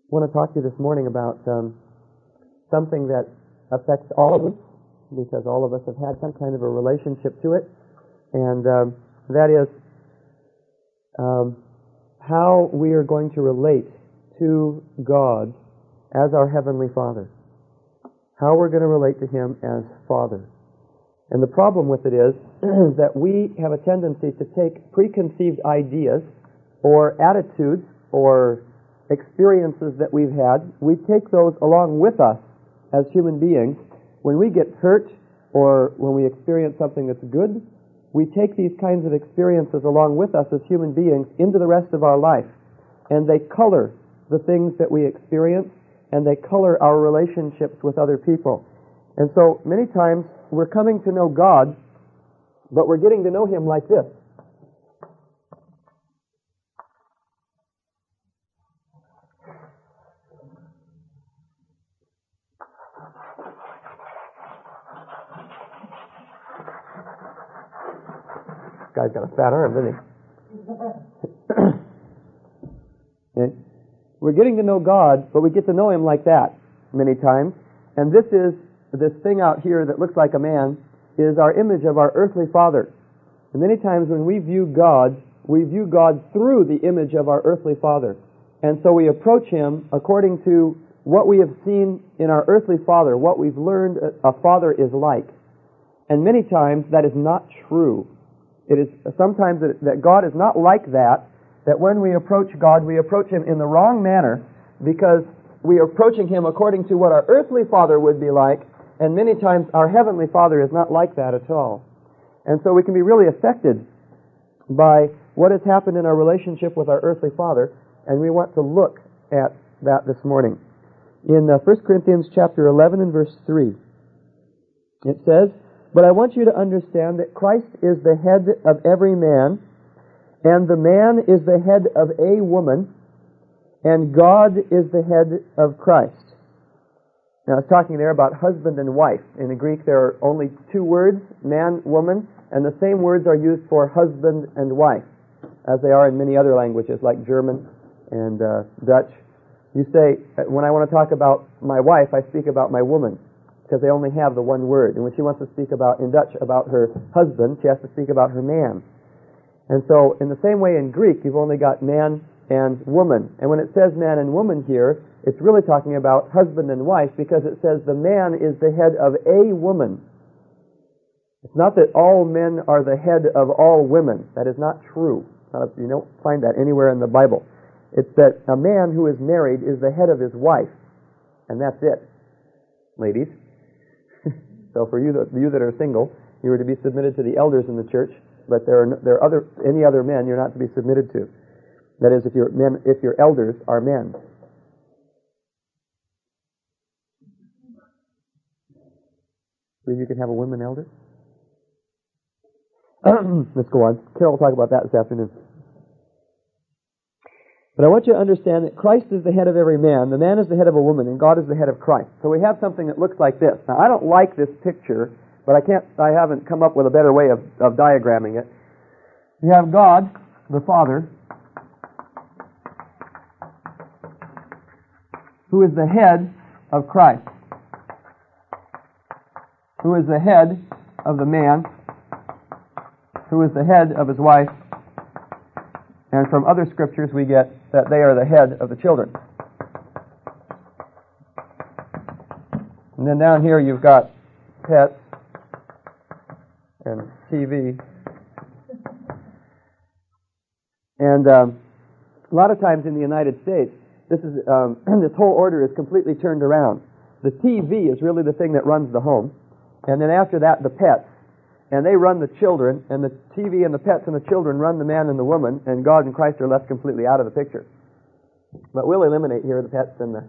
want to talk to you this morning about something that affects all of us, because all of us have had some kind of a relationship to it, and that is how we are going to relate to God as our Heavenly Father. How we're going to relate to Him as Father. And the problem with it is that we have a tendency to take preconceived ideas or attitudes or experiences that we've had. We take those along with us as human beings. When we get hurt or when we experience something that's good, we take these kinds of experiences along with us as human beings into the rest of our life. And they color the things that we experience, and they color our relationships with other people. And so many times we're coming to know God, but we're getting to know Him like this. This guy's got a fat arm, doesn't he? Okay. We're getting to know God, but we get to know Him like that many times. And this thing out here that looks like a man is our image of our earthly father. And many times when we view God through the image of our earthly father. And so we approach Him according to what we have seen in our earthly father, what we've learned a father is like. And many times that is not true. It is sometimes that God is not like that when we approach God, we approach Him in the wrong manner, because we are approaching Him according to what our earthly father would be like, and many times our heavenly Father is not like that at all. And so we can be really affected by what has happened in our relationship with our earthly Father, and we want to look at that this morning. In 1 Corinthians chapter 11 and verse 3, it says, "But I want you to understand that Christ is the head of every man, and the man is the head of a woman, and God is the head of Christ." Now, it's talking there about husband and wife. In the Greek, there are only two words, man, woman, and the same words are used for husband and wife, as they are in many other languages, like German and Dutch. You say, when I want to talk about my wife, I speak about my woman, because they only have the one word. And when she wants to speak about, in Dutch, about her husband, she has to speak about her man. And so, in the same way in Greek, you've only got man and woman. And when it says man and woman here, it's really talking about husband and wife, because it says the man is the head of a woman. It's not that all men are the head of all women. That is not true. You don't find that anywhere in the Bible. It's that a man who is married is the head of his wife. And that's it, ladies. So for you that are single, you are to be submitted to the elders in the church, but any other men you're not to be submitted to. That is, if your elders are men. So you can have a woman elder? Let's go on. Carol will talk about that this afternoon. But I want you to understand that Christ is the head of every man, the man is the head of a woman, and God is the head of Christ. So we have something that looks like this. Now, I don't like this picture, but I haven't come up with a better way of diagramming it. You have God, the Father, who is the head of Christ, who is the head of the man, who is the head of his wife, and from other scriptures we get that they are the head of the children. And then down here you've got pets and TV. And a lot of times in the United States, this whole order is completely turned around. The TV is really the thing that runs the home, and then after that the pets, and they run the children, and the TV and the pets and the children run the man and the woman, and God and Christ are left completely out of the picture. But we'll eliminate here the pets and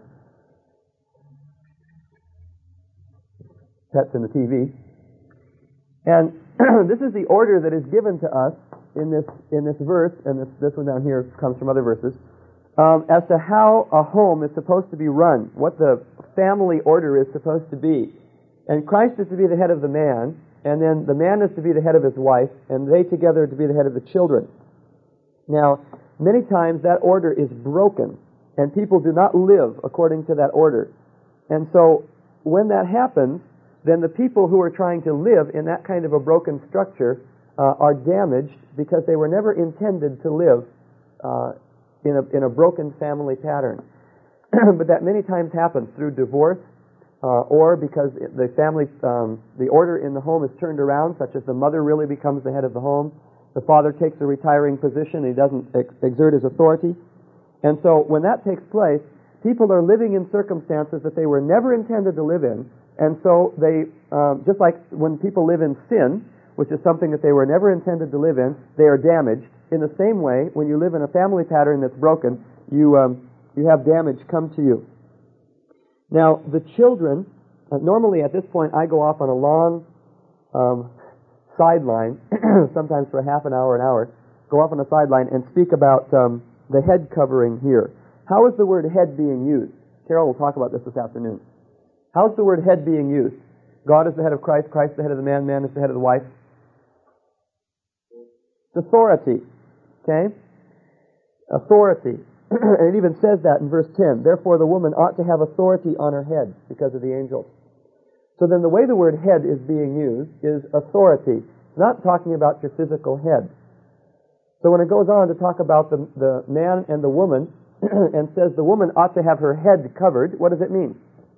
the TV. And this is the order that is given to us in this verse, and this one down here comes from other verses, as to how a home is supposed to be run, what the family order is supposed to be. And Christ is to be the head of the man, and then the man is to be the head of his wife, and they together are to be the head of the children. Now, many times that order is broken and people do not live according to that order. And so when that happens, then the people who are trying to live in that kind of a broken structure are damaged because they were never intended to live in a broken family pattern. But that many times happens through divorce, or because the family, the order in the home is turned around, such as the mother really becomes the head of the home. The father takes a retiring position. He doesn't exert his authority. And so when that takes place, people are living in circumstances that they were never intended to live in. And so they, just like when people live in sin, which is something that they were never intended to live in, they are damaged. In the same way, when you live in a family pattern that's broken, you have damage come to you. Now, the children, normally at this point I go off on a long sideline, sometimes for half an hour, go off on a sideline and speak about the head covering here. How is the word head being used? Carol will talk about this afternoon. How is the word head being used? God is the head of Christ, Christ is the head of the man, man is the head of the wife. It's authority. Okay? Authority. And it even says that in verse 10. Therefore the woman ought to have authority on her head because of the angels. So then the way the word head is being used is authority. It's not talking about your physical head. So when it goes on to talk about the man and the woman, and says the woman ought to have her head covered, what does it mean?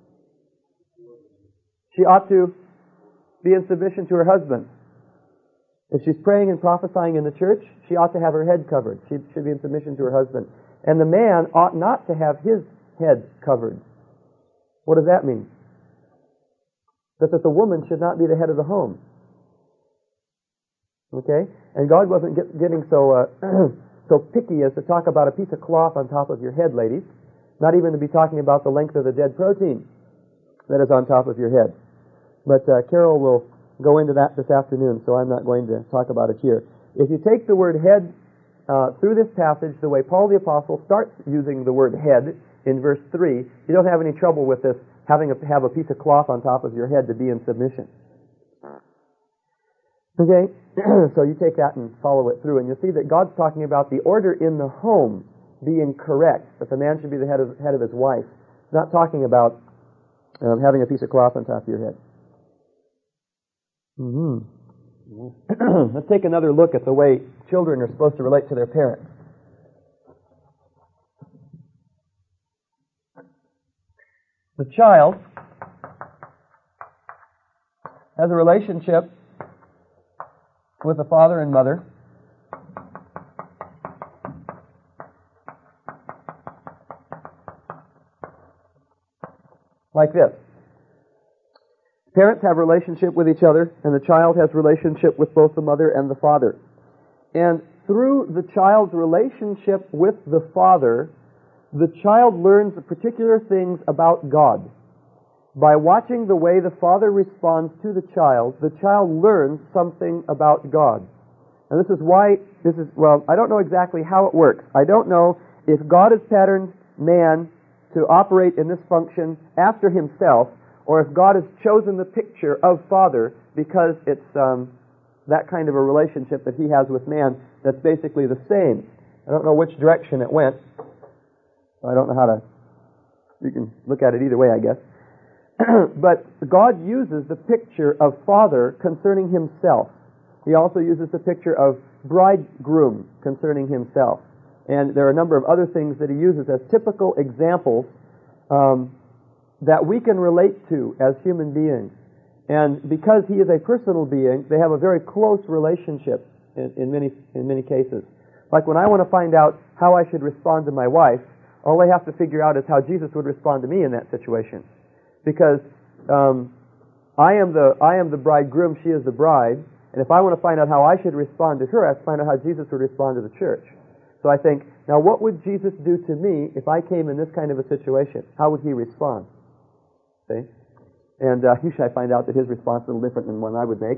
She ought to be in submission to her husband. If she's praying and prophesying in the church, she ought to have her head covered. She should be in submission to her husband. And the man ought not to have his head covered. What does that mean? That the woman should not be the head of the home. Okay? And God wasn't getting so so picky as to talk about a piece of cloth on top of your head, ladies. Not even to be talking about the length of the dead protein that is on top of your head. But Carol will go into that this afternoon, so I'm not going to talk about it here. If you take the word head through this passage, the way Paul the Apostle starts using the word head in verse 3, you don't have any trouble with this, have a piece of cloth on top of your head to be in submission. Okay, so you take that and follow it through, and you'll see that God's talking about the order in the home being correct, that the man should be the head of his wife. It's not talking about having a piece of cloth on top of your head. Let's take another look at the way children are supposed to relate to their parents. The child has a relationship with the father and mother like this. Parents have a relationship with each other, and the child has a relationship with both the mother and the father. And through the child's relationship with the father, the child learns particular things about God. By watching the way the father responds to the child learns something about God. And this is why, I don't know exactly how it works. I don't know if God has patterned man to operate in this function after himself, or if God has chosen the picture of father because it's that kind of a relationship that he has with man that's basically the same. I don't know which direction it went. I don't know how to... You can look at it either way, I guess. But God uses the picture of father concerning himself. He also uses the picture of bridegroom concerning himself. And there are a number of other things that he uses as typical examples that we can relate to as human beings. And because he is a personal being, they have a very close relationship in many cases. Like when I want to find out how I should respond to my wife, all I have to figure out is how Jesus would respond to me in that situation. Because I am the bridegroom, she is the bride, and if I want to find out how I should respond to her, I have to find out how Jesus would respond to the church. So I think, now what would Jesus do to me if I came in this kind of a situation? How would he respond? See? And usually I find out that his response is a little different than one I would make.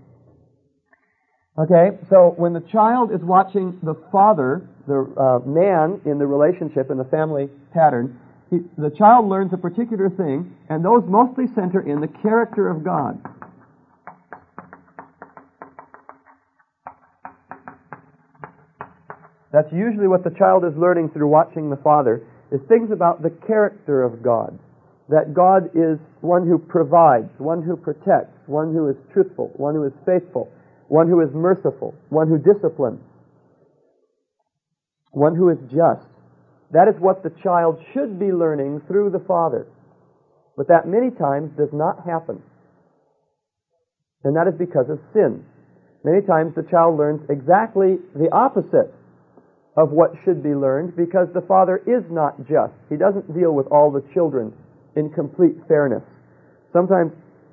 Okay, so when the child is watching the father, the man in the relationship, in the family pattern, the child learns a particular thing, and those mostly center in the character of God. That's usually what the child is learning through watching the father, is things about the character of God. That God is one who provides, one who protects, one who is truthful, one who is faithful, one who is merciful, one who disciplines, one who is just. That is what the child should be learning through the Father. But that many times does not happen. And that is because of sin. Many times the child learns exactly the opposite of what should be learned because the Father is not just. He doesn't deal with all the children in complete fairness. Sometimes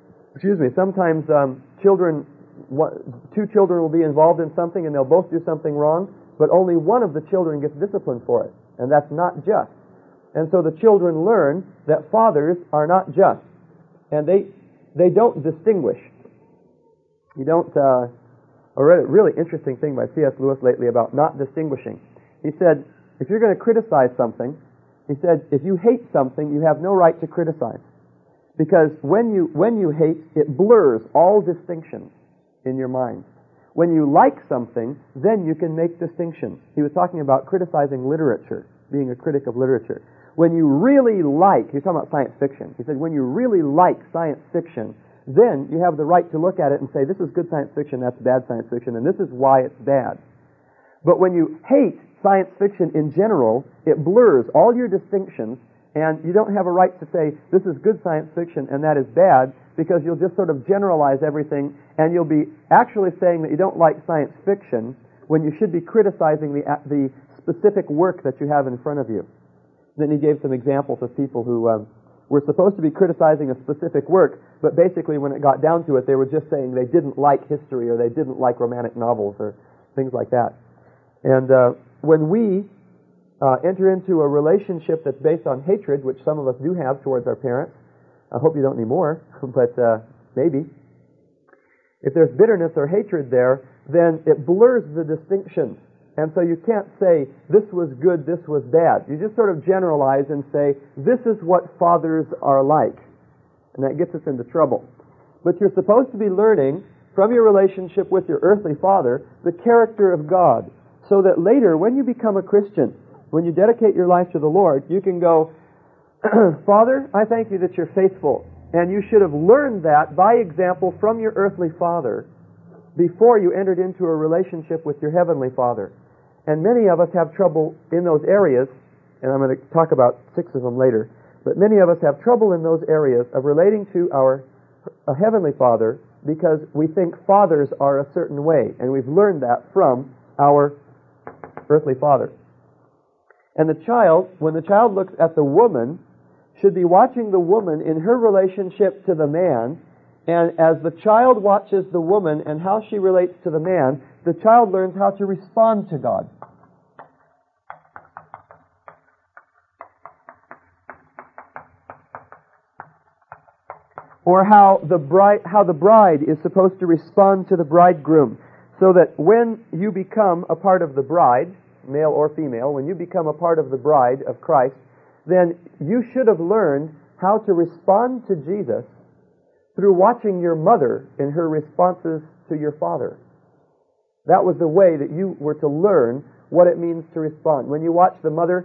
children, two children will be involved in something and they'll both do something wrong, but only one of the children gets disciplined for it. And that's not just. And so the children learn that fathers are not just. And they don't distinguish. You don't, I read a really interesting thing by C.S. Lewis lately about not distinguishing. He said, if you're going to criticize something, he said, if you hate something, you have no right to criticize. Because when you hate, it blurs all distinctions in your mind. When you like something, then you can make distinctions. He was talking about criticizing literature, being a critic of literature. When you really like, he's talking about science fiction. He said, when you really like science fiction, then you have the right to look at it and say, this is good science fiction, that's bad science fiction, and this is why it's bad. But when you hate science fiction in general, it blurs all your distinctions, and you don't have a right to say, this is good science fiction and that is bad, because you'll just sort of generalize everything, and you'll be actually saying that you don't like science fiction when you should be criticizing the specific work that you have in front of you. Then he gave some examples of people who were supposed to be criticizing a specific work, but basically when it got down to it, they were just saying they didn't like history or they didn't like romantic novels or things like that. And when we enter into a relationship that's based on hatred, which some of us do have towards our parents, I hope you don't anymore, but maybe. If there's bitterness or hatred there, then it blurs the distinctions. And so you can't say, this was good, this was bad. You just sort of generalize and say, this is what fathers are like. And that gets us into trouble. But you're supposed to be learning from your relationship with your earthly father the character of God, so that later, when you become a Christian, when you dedicate your life to the Lord, you can go, Father, I thank you that you're faithful. And you should have learned that by example from your earthly father before you entered into a relationship with your heavenly Father. And many of us have trouble in those areas, and I'm going to talk about 6 of them later, but many of us have trouble in those areas of relating to our heavenly Father because we think fathers are a certain way, and we've learned that from our earthly father. And the child, when the child looks at the woman, should be watching the woman in her relationship to the man, and as the child watches the woman and how she relates to the man, the child learns how to respond to God. Or how the bride is supposed to respond to the bridegroom, so that when you become a part of the bride, male or female, when you become a part of the bride of Christ, then you should have learned how to respond to Jesus through watching your mother in her responses to your father. That was the way that you were to learn what it means to respond. When you watch the mother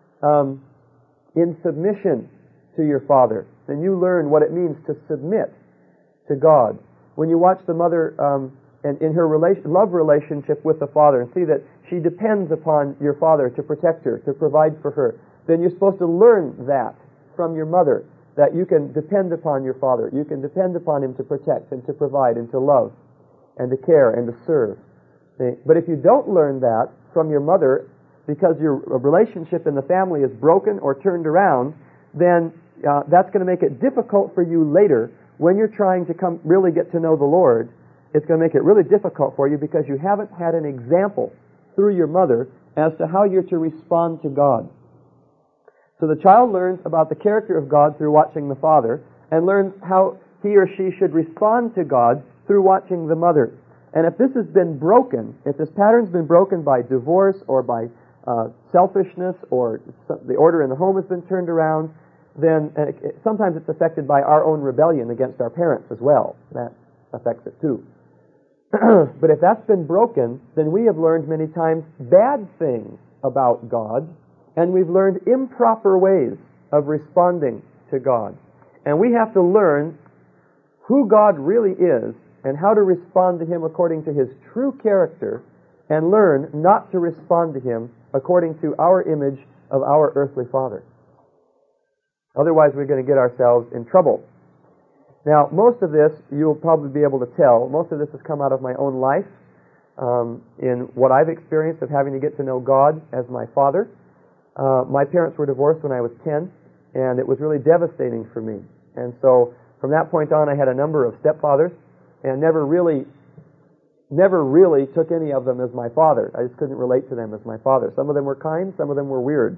in submission to your father, then you learn what it means to submit to God. When you watch the mother and in her love relationship with the father and see that she depends upon your father to protect her, to provide for her, then you're supposed to learn that from your mother, that you can depend upon your father. You can depend upon him to protect and to provide and to love and to care and to serve. But if you don't learn that from your mother because your relationship in the family is broken or turned around, then that's going to make it difficult for you later when you're trying to really get to know the Lord. It's going to make it really difficult for you because you haven't had an example through your mother as to how you're to respond to God. So the child learns about the character of God through watching the father, and learns how he or she should respond to God through watching the mother. And if this has been broken, if this pattern's been broken by divorce or by selfishness, or the order in the home has been turned around, then sometimes it's affected by our own rebellion against our parents as well. That affects it too. But if that's been broken, then we have learned many times bad things about God and we've learned improper ways of responding to God. And we have to learn who God really is and how to respond to Him according to His true character, and learn not to respond to Him according to our image of our earthly father. Otherwise, we're going to get ourselves in trouble. Now, most of this, you'll probably be able to tell, most of this has come out of my own life, in what I've experienced of having to get to know God as my father. My parents were divorced when I was 10, and it was really devastating for me. And so, from that point on, I had a number of stepfathers, and never really took any of them as my father. I just couldn't relate to them as my father. Some of them were kind, some of them were weird.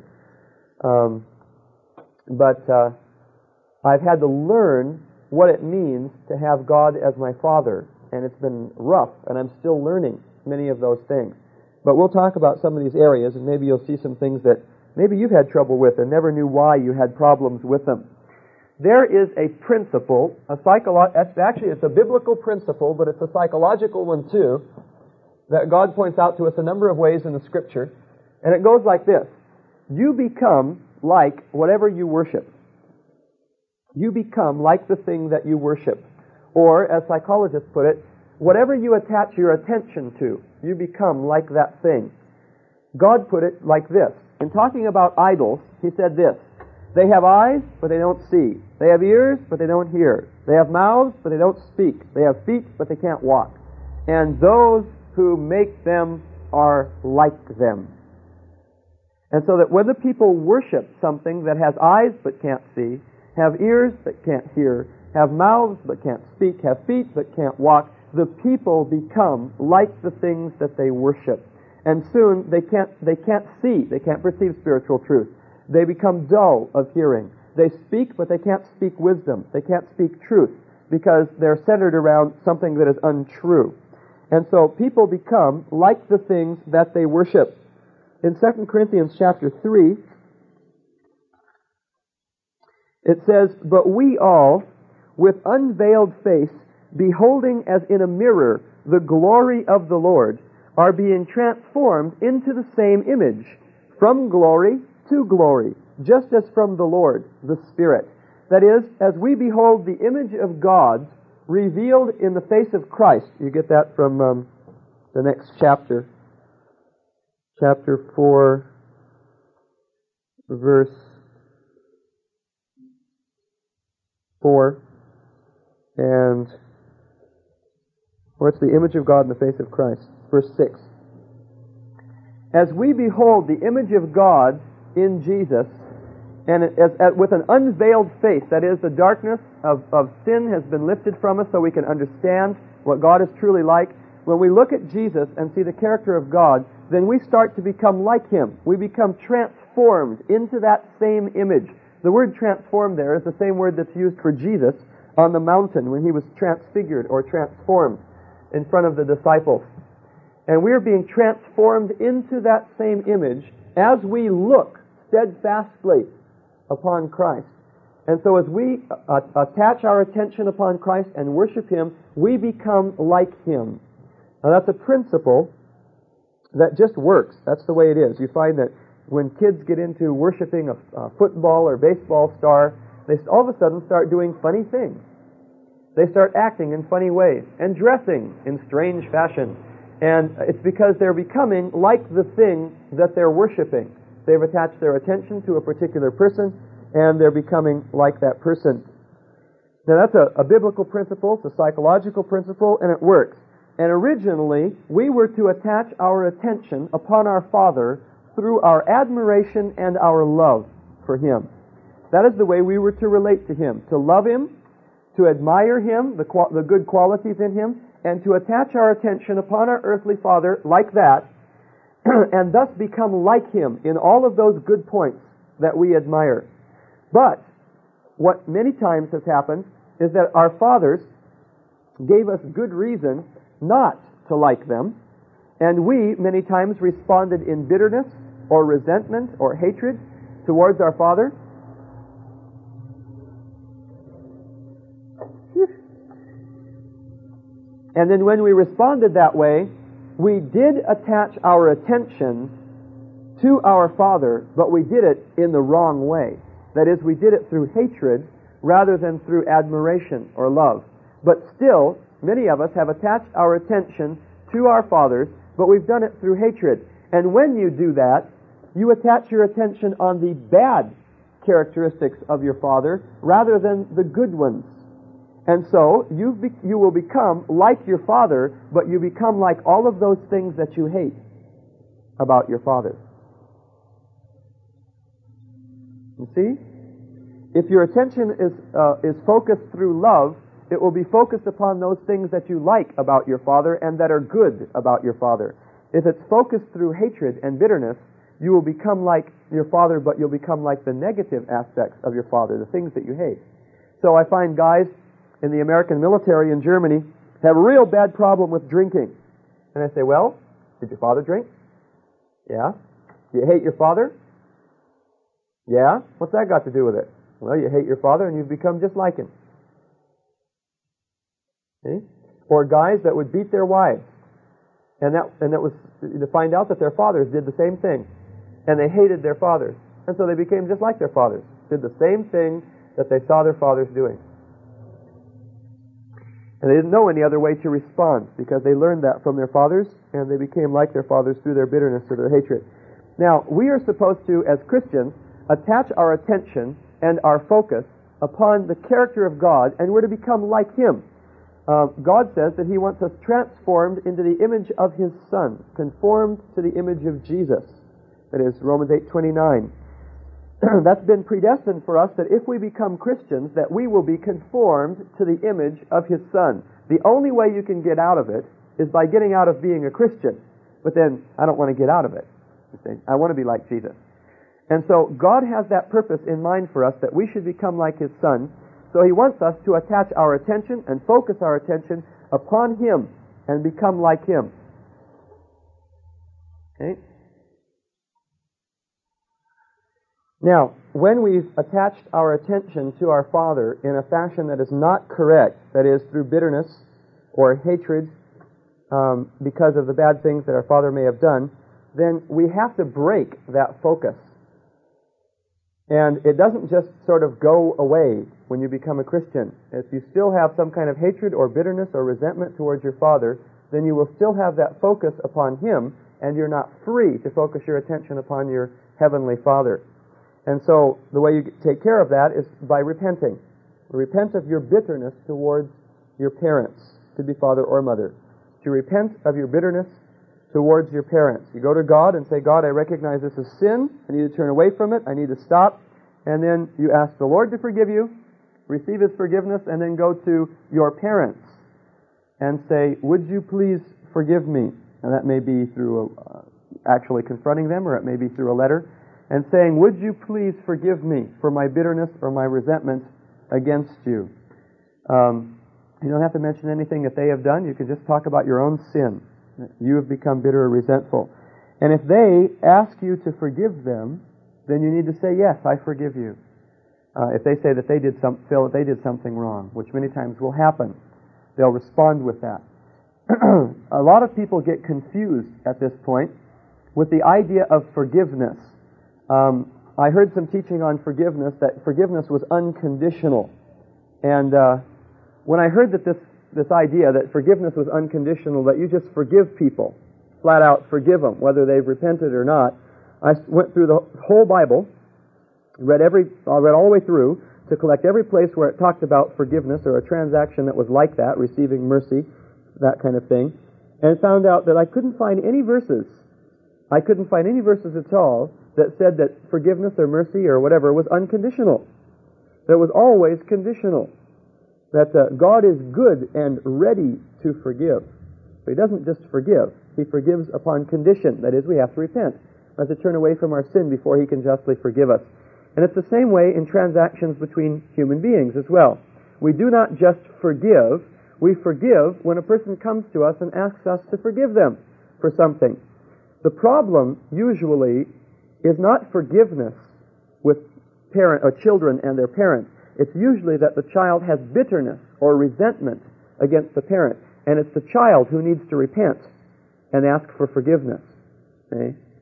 But I've had to learn what it means to have God as my father, and it's been rough, and I'm still learning many of those things. But we'll talk about some of these areas, and maybe you'll see some things that maybe you've had trouble with and never knew why you had problems with them. There is a principle, it's a biblical principle, but it's a psychological one too, that God points out to us a number of ways in the Scripture, and it goes like this. You become like whatever you worship. You become like the thing that you worship. Or, as psychologists put it, whatever you attach your attention to, you become like that thing. God put it like this. In talking about idols, He said this: they have eyes, but they don't see. They have ears, but they don't hear. They have mouths, but they don't speak. They have feet, but they can't walk. And those who make them are like them. And so that when the people worship something that has eyes but can't see, have ears but can't hear, have mouths but can't speak, have feet but can't walk, the people become like the things that they worship. And soon they can't see, they can't perceive spiritual truth. They become dull of hearing. They speak, but they can't speak wisdom. They can't speak truth because they're centered around something that is untrue. And so people become like the things that they worship. In 2 Corinthians chapter 3, it says, "But we all, with unveiled face, beholding as in a mirror the glory of the Lord, are being transformed into the same image, from glory to glory, just as from the Lord, the Spirit." That is, as we behold the image of God revealed in the face of Christ. You get that from the next chapter. Chapter 4, verse 4. Or it's the image of God in the face of Christ. Verse 6. As we behold the image of God in Jesus, and with an unveiled face, that is, the darkness of sin has been lifted from us so we can understand what God is truly like. When we look at Jesus and see the character of God, then we start to become like Him. We become transformed into that same image. The word transformed there is the same word that's used for Jesus on the mountain when He was transfigured or transformed in front of the disciples. And we're being transformed into that same image as we look steadfastly upon Christ. And so as we attach our attention upon Christ and worship Him, we become like Him. Now that's a principle that just works. That's the way it is. You find that when kids get into worshiping a football or baseball star, they all of a sudden start doing funny things. They start acting in funny ways and dressing in strange fashion. And it's because they're becoming like the thing that they're worshiping. They've attached their attention to a particular person, and they're becoming like that person. Now that's a biblical principle, it's a psychological principle, and it works. And originally, we were to attach our attention upon our Father through our admiration and our love for Him. That is the way we were to relate to Him, to love Him, to admire Him, the good qualities in Him, and to attach our attention upon our earthly Father like that, and thus become like Him in all of those good points that we admire. But what many times has happened is that our fathers gave us good reason not to like them, and we many times responded in bitterness or resentment or hatred towards our Father. And then when we responded that way, we did attach our attention to our Father, but we did it in the wrong way. That is, we did it through hatred rather than through admiration or love. But still, many of us have attached our attention to our fathers, but we've done it through hatred. And when you do that, you attach your attention on the bad characteristics of your father rather than the good ones. And so, you will become like your father, but you become like all of those things that you hate about your father. You see? If your attention is focused through love, it will be focused upon those things that you like about your father and that are good about your father. If it's focused through hatred and bitterness, you will become like your father, but you'll become like the negative aspects of your father, the things that you hate. So I find guys in the American military in Germany have a real bad problem with drinking. And I say, well, did your father drink? Yeah. Do you hate your father? Yeah. What's that got to do with it? Well, you hate your father and you've become just like him. See? Or guys that would beat their wives. And that was to find out that their fathers did the same thing. And they hated their fathers. And so they became just like their fathers. Did the same thing that they saw their fathers doing. And they didn't know any other way to respond because they learned that from their fathers and they became like their fathers through their bitterness or their hatred. Now, we are supposed to, as Christians, attach our attention and our focus upon the character of God, and we're to become like Him. God says that He wants us transformed into the image of His Son, conformed to the image of Jesus. That is Romans 8:29. That's been predestined for us, that if we become Christians, that we will be conformed to the image of His Son. The only way you can get out of it is by getting out of being a Christian. But then, I don't want to get out of it. You see? I want to be like Jesus. And so, God has that purpose in mind for us, that we should become like His Son. So He wants us to attach our attention and focus our attention upon Him and become like Him. Okay? Now, when we've attached our attention to our Father in a fashion that is not correct, that is, through bitterness or hatred because of the bad things that our Father may have done, then we have to break that focus. And it doesn't just sort of go away when you become a Christian. If you still have some kind of hatred or bitterness or resentment towards your Father, then you will still have that focus upon Him, and you're not free to focus your attention upon your Heavenly Father. And so the way you take care of that is by repenting. Repent of your bitterness towards your parents, to be father or mother. To repent of your bitterness towards your parents. You go to God and say, God, I recognize this is sin. I need to turn away from it. I need to stop. And then you ask the Lord to forgive you, receive His forgiveness, and then go to your parents and say, would you please forgive me? And that may be through actually confronting them, or it may be through a letter. And saying, would you please forgive me for my bitterness or my resentment against you? You don't have to mention anything that they have done. You can just talk about your own sin. You have become bitter or resentful. And if they ask you to forgive them, then you need to say, yes, I forgive you. If they say that they feel that they did something wrong, which many times will happen, they'll respond with that. A lot of people get confused at this point with the idea of forgiveness. I heard some teaching on forgiveness, that forgiveness was unconditional. And when I heard that this idea that forgiveness was unconditional, that you just forgive people, flat out forgive them, whether they've repented or not, I went through the whole Bible, read all the way through to collect every place where it talked about forgiveness or a transaction that was like that, receiving mercy, that kind of thing, and found out that I couldn't find any verses. I couldn't find any verses at all that said that forgiveness or mercy or whatever was unconditional. That it was always conditional. That God is good and ready to forgive. But He doesn't just forgive. He forgives upon condition. That is, we have to repent. We have to turn away from our sin before He can justly forgive us. And it's the same way in transactions between human beings as well. We do not just forgive. We forgive when a person comes to us and asks us to forgive them for something. The problem usually is not forgiveness with parent or children and their parents. It's usually that the child has bitterness or resentment against the parent, and it's the child who needs to repent and ask for forgiveness. Okay?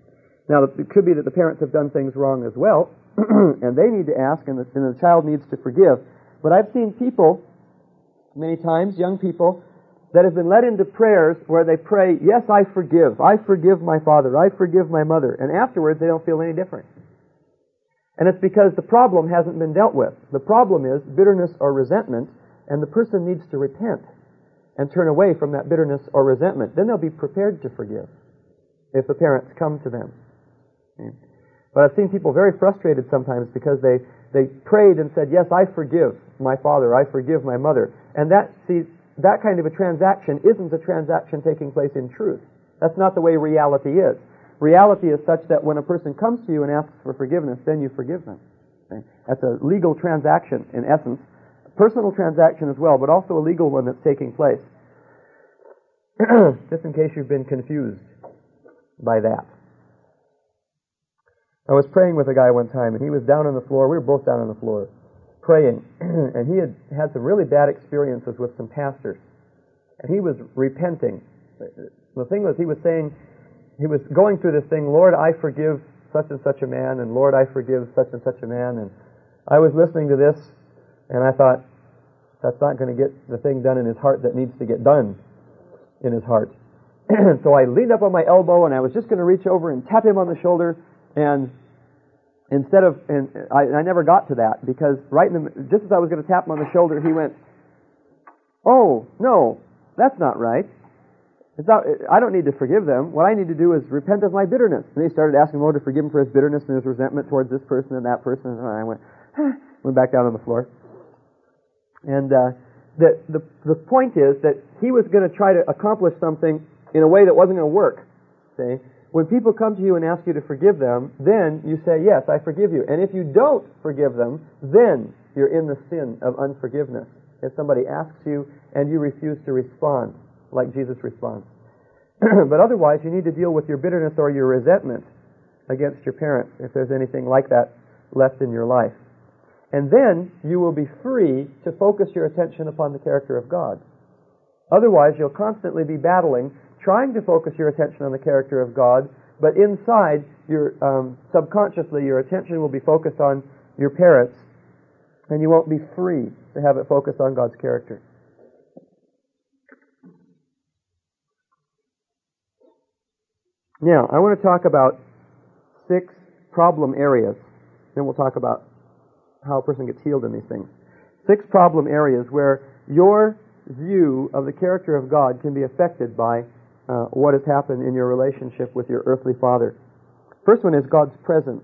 Now, it could be that the parents have done things wrong as well, and they need to ask, and the child needs to forgive. But I've seen people, many times, young people, that have been led into prayers where they pray, yes, I forgive my father, I forgive my mother, and afterwards they don't feel any different. And it's because the problem hasn't been dealt with. The problem is bitterness or resentment, and the person needs to repent and turn away from that bitterness or resentment. Then they'll be prepared to forgive if the parents come to them. Okay. But I've seen people very frustrated sometimes because they prayed and said, yes, I forgive my father, I forgive my mother. And that kind of a transaction isn't a transaction taking place in truth. That's not the way reality is. Reality is such that when a person comes to you and asks for forgiveness, then you forgive them. Okay? That's a legal transaction in essence. A personal transaction as well, but also a legal one that's taking place. Just in case you've been confused by that. I was praying with a guy one time, and he was down on the floor. We were both down on the floor praying, and he had some really bad experiences with some pastors, and he was repenting. The thing was, he was saying, he was going through this thing, Lord, I forgive such and such a man, and Lord, I forgive such and such a man, and I was listening to this, and I thought, that's not going to get the thing done in his heart that needs to get done in his heart. So I leaned up on my elbow, and I was just going to reach over and tap him on the shoulder, and I never got to that, because just as I was going to tap him on the shoulder, he went, oh, no, that's not right. I don't need to forgive them. What I need to do is repent of my bitterness. And he started asking the Lord to forgive him for his bitterness and his resentment towards this person and that person. And I went back down on the floor. And the point is that he was going to try to accomplish something in a way that wasn't going to work. See? When people come to you and ask you to forgive them, then you say, yes, I forgive you. And if you don't forgive them, then you're in the sin of unforgiveness. If somebody asks you and you refuse to respond, like Jesus responds. But otherwise, you need to deal with your bitterness or your resentment against your parents, if there's anything like that left in your life. And then you will be free to focus your attention upon the character of God. Otherwise, you'll constantly be battling, trying to focus your attention on the character of God, but inside, subconsciously, your attention will be focused on your parents, and you won't be free to have it focused on God's character. Now, I want to talk about 6 problem areas. Then we'll talk about how a person gets healed in these things. 6 problem areas where your view of the character of God can be affected by what has happened in your relationship with your earthly father. First one is God's presence.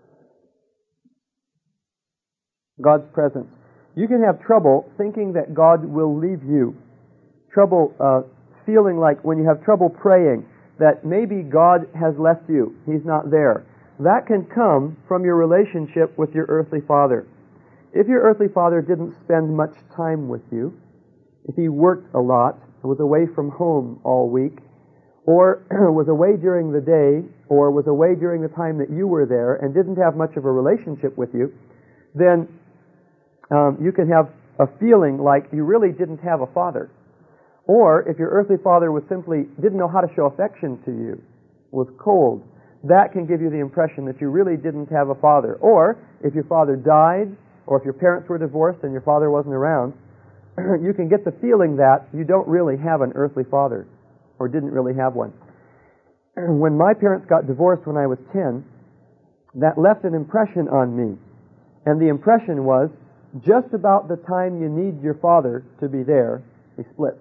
God's presence. You can have trouble thinking that God will leave you. Trouble feeling like when you have trouble praying that maybe God has left you. He's not there. That can come from your relationship with your earthly father. If your earthly father didn't spend much time with you, if he worked a lot, was away from home all week, or was away during the day, or was away during the time that you were there and didn't have much of a relationship with you, then you can have a feeling like you really didn't have a father. Or if your earthly father was simply didn't know how to show affection to you, was cold, that can give you the impression that you really didn't have a father. Or if your father died, or if your parents were divorced and your father wasn't around, you can get the feeling that you don't really have an earthly father, or didn't really have one. When my parents got divorced when I was 10, that left an impression on me. And the impression was, just about the time you need your father to be there, he split.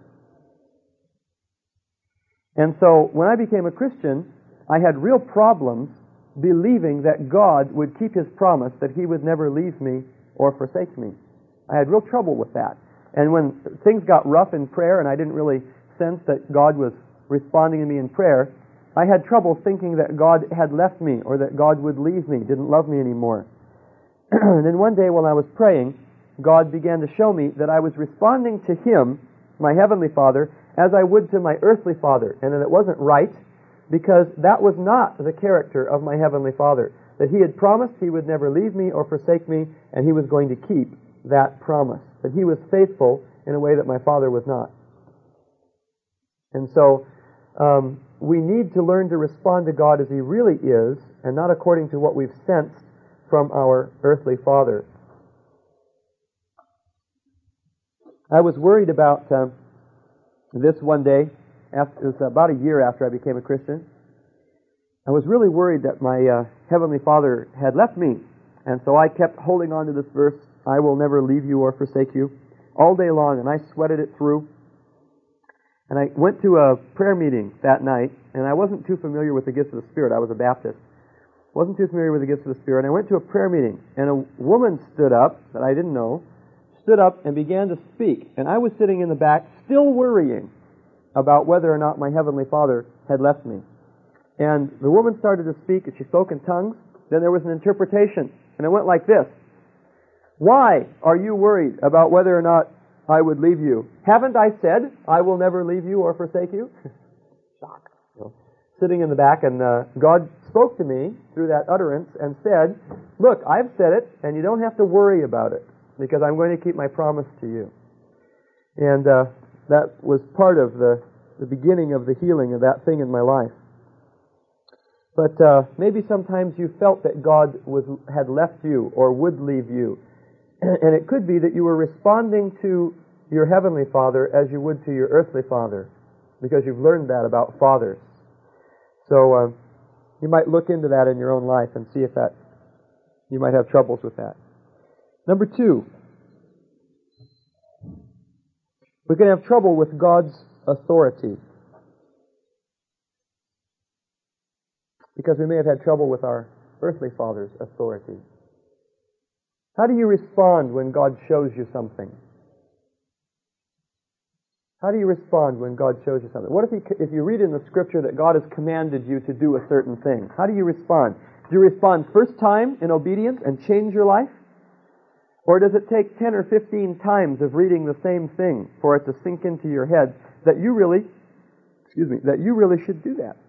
And so when I became a Christian, I had real problems believing that God would keep his promise that he would never leave me or forsake me. I had real trouble with that. And when things got rough in prayer and I didn't really sense that God was responding to me in prayer, I had trouble thinking that God had left me or that God would leave me, didn't love me anymore. And then one day while I was praying, God began to show me that I was responding to him, my heavenly Father, as I would to my earthly father, and that it wasn't right, because that was not the character of my heavenly Father, that he had promised he would never leave me or forsake me, and he was going to keep that promise, that he was faithful in a way that my father was not. And so we need to learn to respond to God as He really is, and not according to what we've sensed from our earthly father. I was worried about this one day. It was about a year after I became a Christian. I was really worried that my Heavenly Father had left me. And so I kept holding on to this verse, I will never leave you or forsake you, all day long, and I sweated it through. And I went to a prayer meeting that night, and I wasn't too familiar with the gifts of the Spirit. I was a Baptist. Wasn't too familiar with the gifts of the Spirit. And I went to a prayer meeting, and a woman stood up that I didn't know, stood up and began to speak. And I was sitting in the back, still worrying about whether or not my Heavenly Father had left me. And the woman started to speak, and she spoke in tongues. Then there was an interpretation, and it went like this. Why are you worried about whether or not I would leave you? Haven't I said, I will never leave you or forsake you? Shock. Sitting in the back, and God spoke to me through that utterance and said, look, I've said it, and you don't have to worry about it, because I'm going to keep my promise to you. And that was part of the beginning of the healing of that thing in my life. But maybe sometimes you felt that God had left you or would leave you. And it could be that you were responding to your Heavenly Father as you would to your earthly father, because you've learned that about fathers. So you might look into that in your own life and see if that you might have troubles with that. Number 2, we can have trouble with God's authority, because we may have had trouble with our earthly father's authority. How do you respond when God shows you something? How do you respond when God shows you something? What if you read in the Scripture that God has commanded you to do a certain thing? How do you respond? Do you respond first time in obedience and change your life? Or does it take 10 or 15 times of reading the same thing for it to sink into your head that you really should do that?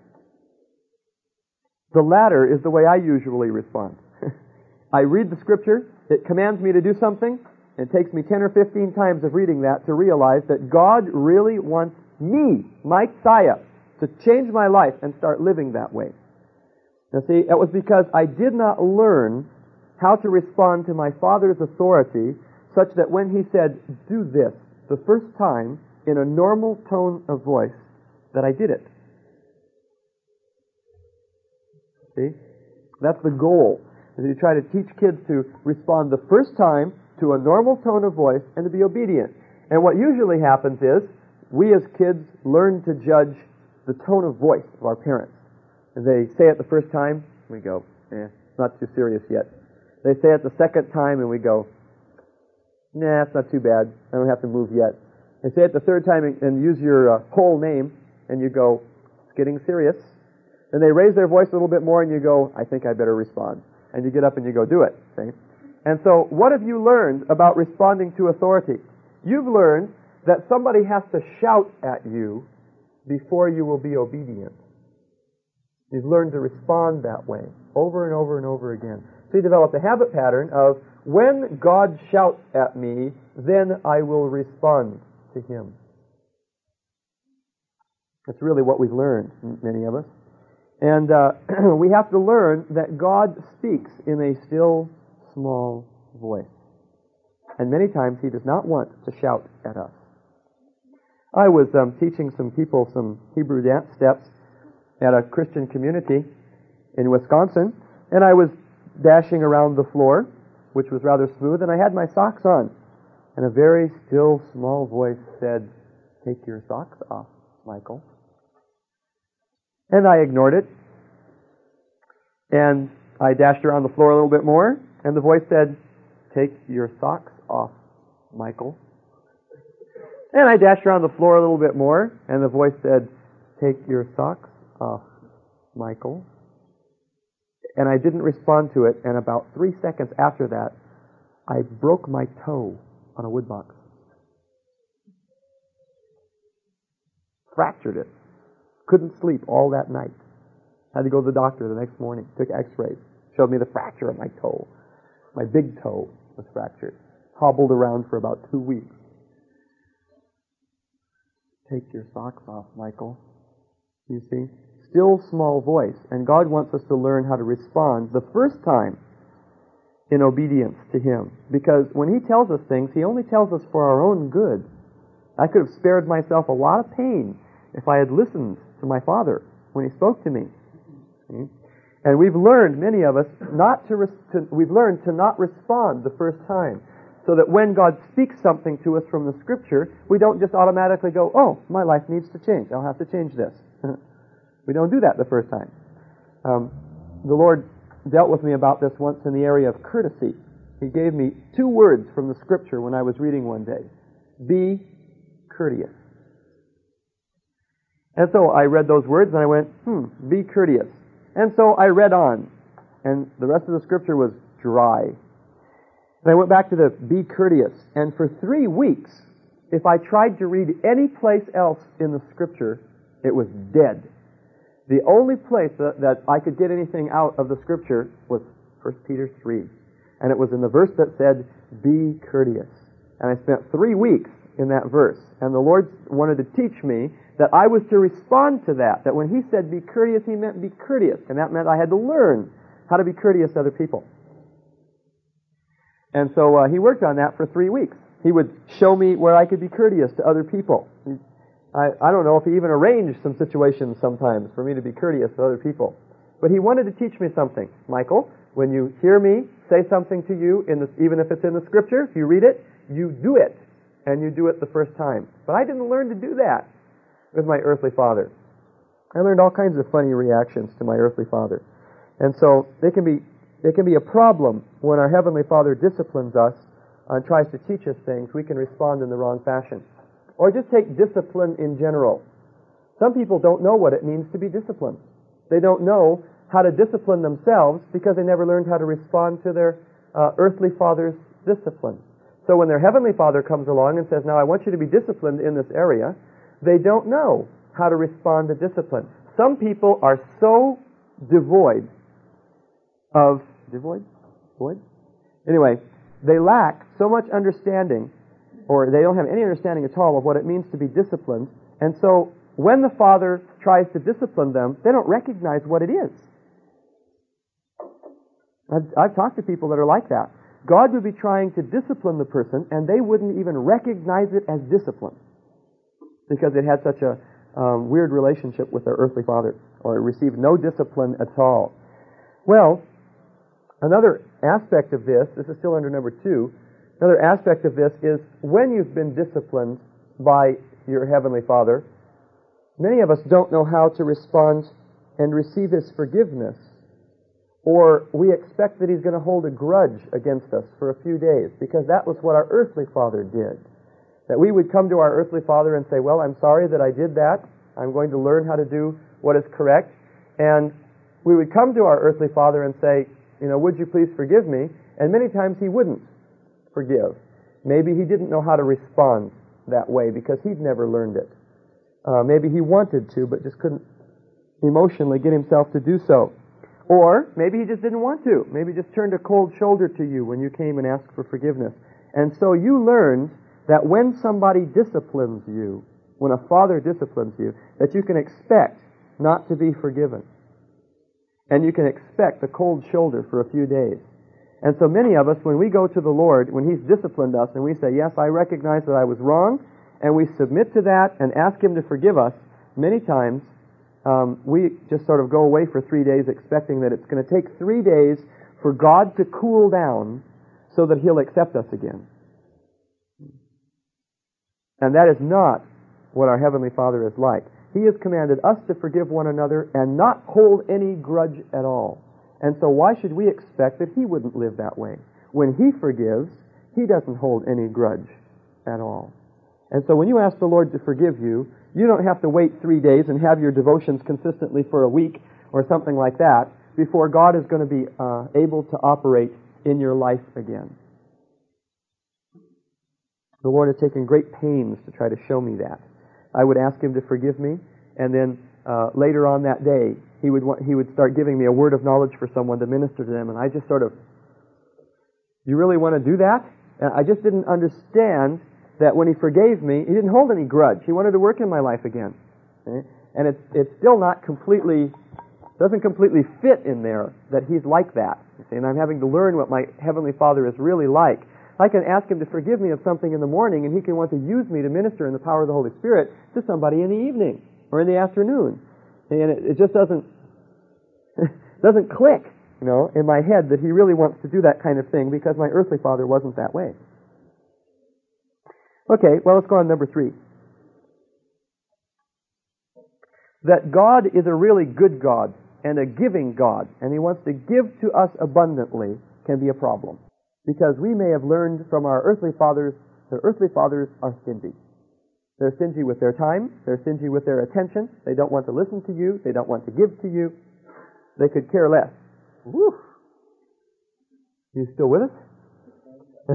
The latter is the way I usually respond. I read the Scripture, it commands me to do something, and it takes me 10 or 15 times of reading that to realize that God really wants me, Messiah, to change my life and start living that way. Now see, it was because I did not learn how to respond to my Father's authority such that when He said, do this, the first time, in a normal tone of voice, that I did it. See? That's the goal. Is you try to teach kids to respond the first time to a normal tone of voice and to be obedient. And what usually happens is, we as kids learn to judge the tone of voice of our parents. And they say it the first time, we go, it's not too serious yet. They say it the second time and we go, nah, it's not too bad. I don't have to move yet. They say it the third time and use your whole name and you go, it's getting serious. And they raise their voice a little bit more and you go, I think I better respond. And you get up and you go do it. See? And so what have you learned about responding to authority? You've learned that somebody has to shout at you before you will be obedient. You've learned to respond that way over and over and over again. So you develop a habit pattern of, when God shouts at me, then I will respond to Him. That's really what we've learned, many of us. And we have to learn that God speaks in a still, small voice. And many times He does not want to shout at us. I was teaching some people some Hebrew dance steps at a Christian community in Wisconsin, and I was dashing around the floor, which was rather smooth, and I had my socks on. And a very still, small voice said, "Take your socks off, Michael." And I ignored it. And I dashed around the floor a little bit more, and the voice said, "Take your socks off, Michael." And I dashed around the floor a little bit more, and the voice said, "Take your socks off, Michael." And I didn't respond to it, and about 3 seconds after that, I broke my toe on a wood box. Fractured it. Couldn't sleep all that night. Had to go to the doctor the next morning. Took x-rays. Showed me the fracture of my toe. My big toe was fractured. Hobbled around for about 2 weeks. Take your socks off, Michael. You see? Still small voice. And God wants us to learn how to respond the first time in obedience to Him. Because when He tells us things, He only tells us for our own good. I could have spared myself a lot of pain if I had listened to my Father when He spoke to me. See? And we've learned, many of us, we've learned to not respond the first time. So that when God speaks something to us from the Scripture, we don't just automatically go, oh, my life needs to change. I'll have to change this. We don't do that the first time. The Lord dealt with me about this once in the area of courtesy. He gave me 2 words from the Scripture when I was reading one day. Be courteous. And so I read those words and I went, be courteous. And so I read on. And the rest of the Scripture was dry. And I went back to the be courteous. And for 3 weeks, if I tried to read any place else in the Scripture, it was dead. The only place that I could get anything out of the Scripture was 1 Peter 3. And it was in the verse that said, be courteous. And I spent 3 weeks in that verse. And the Lord wanted to teach me that I was to respond to that. That when He said be courteous, He meant be courteous. And that meant I had to learn how to be courteous to other people. And so He worked on that for 3 weeks. He would show me where I could be courteous to other people. I don't know if He even arranged some situations sometimes for me to be courteous to other people. But He wanted to teach me something. Michael, when you hear me say something to you, even if it's in the Scripture, if you read it, you do it. And you do it the first time. But I didn't learn to do that with my earthly father. I learned all kinds of funny reactions to my earthly father. And so it can be a problem when our Heavenly Father disciplines us and tries to teach us things. We can respond in the wrong fashion. Or just take discipline in general. Some people don't know what it means to be disciplined. They don't know how to discipline themselves because they never learned how to respond to their earthly father's discipline. So when their Heavenly Father comes along and says, now I want you to be disciplined in this area, they don't know how to respond to discipline. Some people are so devoid? Anyway, they lack so much understanding, or they don't have any understanding at all of what it means to be disciplined, and so when the Father tries to discipline them, they don't recognize what it is. I've talked to people that are like that. God would be trying to discipline the person, and they wouldn't even recognize it as discipline because it had such a weird relationship with their earthly father, or it received no discipline at all. Well, another aspect of this is still under number 2, another aspect of this is when you've been disciplined by your Heavenly Father, many of us don't know how to respond and receive His forgiveness. Or we expect that He's going to hold a grudge against us for a few days, because that was what our earthly father did. That we would come to our earthly father and say, well, I'm sorry that I did that. I'm going to learn how to do what is correct. And we would come to our earthly father and say, would you please forgive me? And many times He wouldn't forgive. Maybe He didn't know how to respond that way because He'd never learned it. Maybe He wanted to, but just couldn't emotionally get Himself to do so. Or maybe He just didn't want to. Maybe He just turned a cold shoulder to you when you came and asked for forgiveness. And so you learned that when somebody disciplines you, when a father disciplines you, that you can expect not to be forgiven. And you can expect a cold shoulder for a few days. And so many of us, when we go to the Lord, when He's disciplined us, and we say, yes, I recognize that I was wrong, and we submit to that and ask Him to forgive us, many times we just sort of go away for 3 days expecting that it's going to take 3 days for God to cool down so that He'll accept us again. And that is not what our Heavenly Father is like. He has commanded us to forgive one another and not hold any grudge at all. And so why should we expect that He wouldn't live that way? When He forgives, He doesn't hold any grudge at all. And so when you ask the Lord to forgive you, you don't have to wait 3 days and have your devotions consistently for a week or something like that before God is going to be able to operate in your life again. The Lord has taken great pains to try to show me that. I would ask Him to forgive me, and then later on that day, He would start giving me a word of knowledge for someone to minister to them, and I just sort of, you really want to do that? And I just didn't understand that when He forgave me, He didn't hold any grudge. He wanted to work in my life again. Okay? And it's still not completely, doesn't completely fit in there that He's like that. You see, and I'm having to learn what my Heavenly Father is really like. I can ask Him to forgive me of something in the morning, and He can want to use me to minister in the power of the Holy Spirit to somebody in the evening or in the afternoon. And it just doesn't click, in my head that He really wants to do that kind of thing, because my earthly father wasn't that way. Okay, well, let's go on number 3. That God is a really good God and a giving God, and He wants to give to us abundantly, can be a problem. Because we may have learned from our earthly fathers, their earthly fathers are stingy. They're stingy with their time, they're stingy with their attention, they don't want to listen to you, they don't want to give to you, they could care less. Woo! You still with us?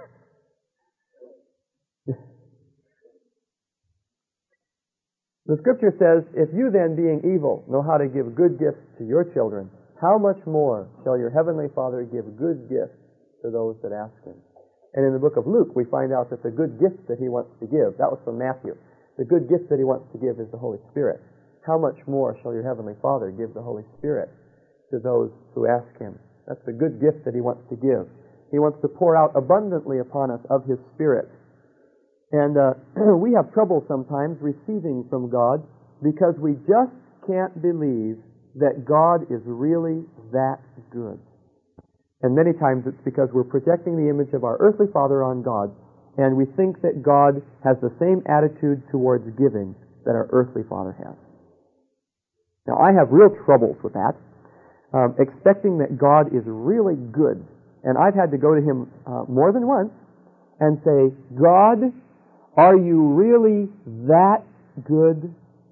The Scripture says, if you then, being evil, know how to give good gifts to your children, how much more shall your Heavenly Father give good gifts to those that ask Him? And in the book of Luke, we find out that the good gift that He wants to give, that was from Matthew, the good gift that He wants to give is the Holy Spirit. How much more shall your Heavenly Father give the Holy Spirit to those who ask Him? That's the good gift that He wants to give. He wants to pour out abundantly upon us of His Spirit. And we have trouble sometimes receiving from God because we just can't believe that God is really that good. And many times it's because we're projecting the image of our earthly father on God, and we think that God has the same attitude towards giving that our earthly father has. Now, I have real troubles with that, expecting that God is really good. And I've had to go to Him more than once and say, God, are you really that good?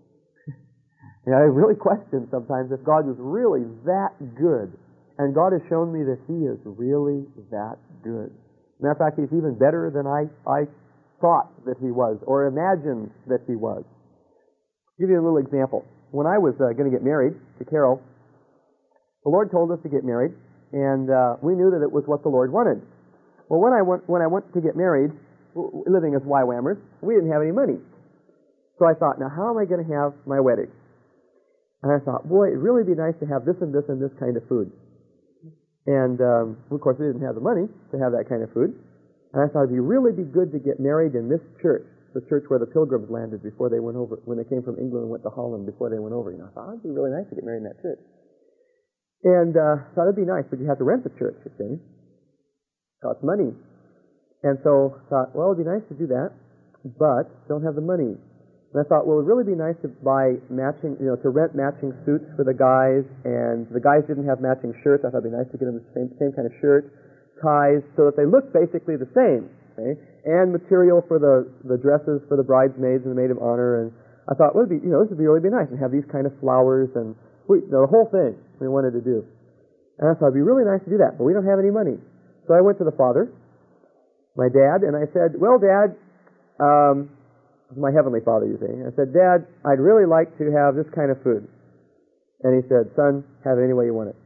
I really question sometimes if God was really that good. And God has shown me that He is really that good. Matter of fact, He's even better than I thought that He was, or imagined that He was. I'll give you a little example. When I was going to get married to Carol, the Lord told us to get married, and we knew that it was what the Lord wanted. Well, when I went to get married, living as YWAMers, we didn't have any money. So I thought, now how am I going to have my wedding? And I thought, boy, it'd really be nice to have this and this and this kind of food. And, of course, we didn't have the money to have that kind of food. And I thought it'd really be good to get married in this church, the church where the Pilgrims landed before they went over, when they came from England and went to Holland before they went over. I thought, it'd be really nice to get married in that church. And thought it'd be nice, but you have to rent the church, you see. Costs money. And so I thought, well, it'd be nice to do that, but don't have the money. And I thought, well, it'd really be nice to buy matching, to rent matching suits for the guys, and the guys didn't have matching shirts. I thought it'd be nice to get them the same kind of shirt, ties, so that they look basically the same, okay? And material for the dresses for the bridesmaids and the maid of honor. And I thought, well, this would really be nice, and have these kind of flowers and the whole thing we wanted to do. And I thought it'd be really nice to do that, but we don't have any money. So I went to the father, my dad, and I said, well, Dad, my Heavenly Father, you see. I said, Dad, I'd really like to have this kind of food. And he said, son, have it any way you want it.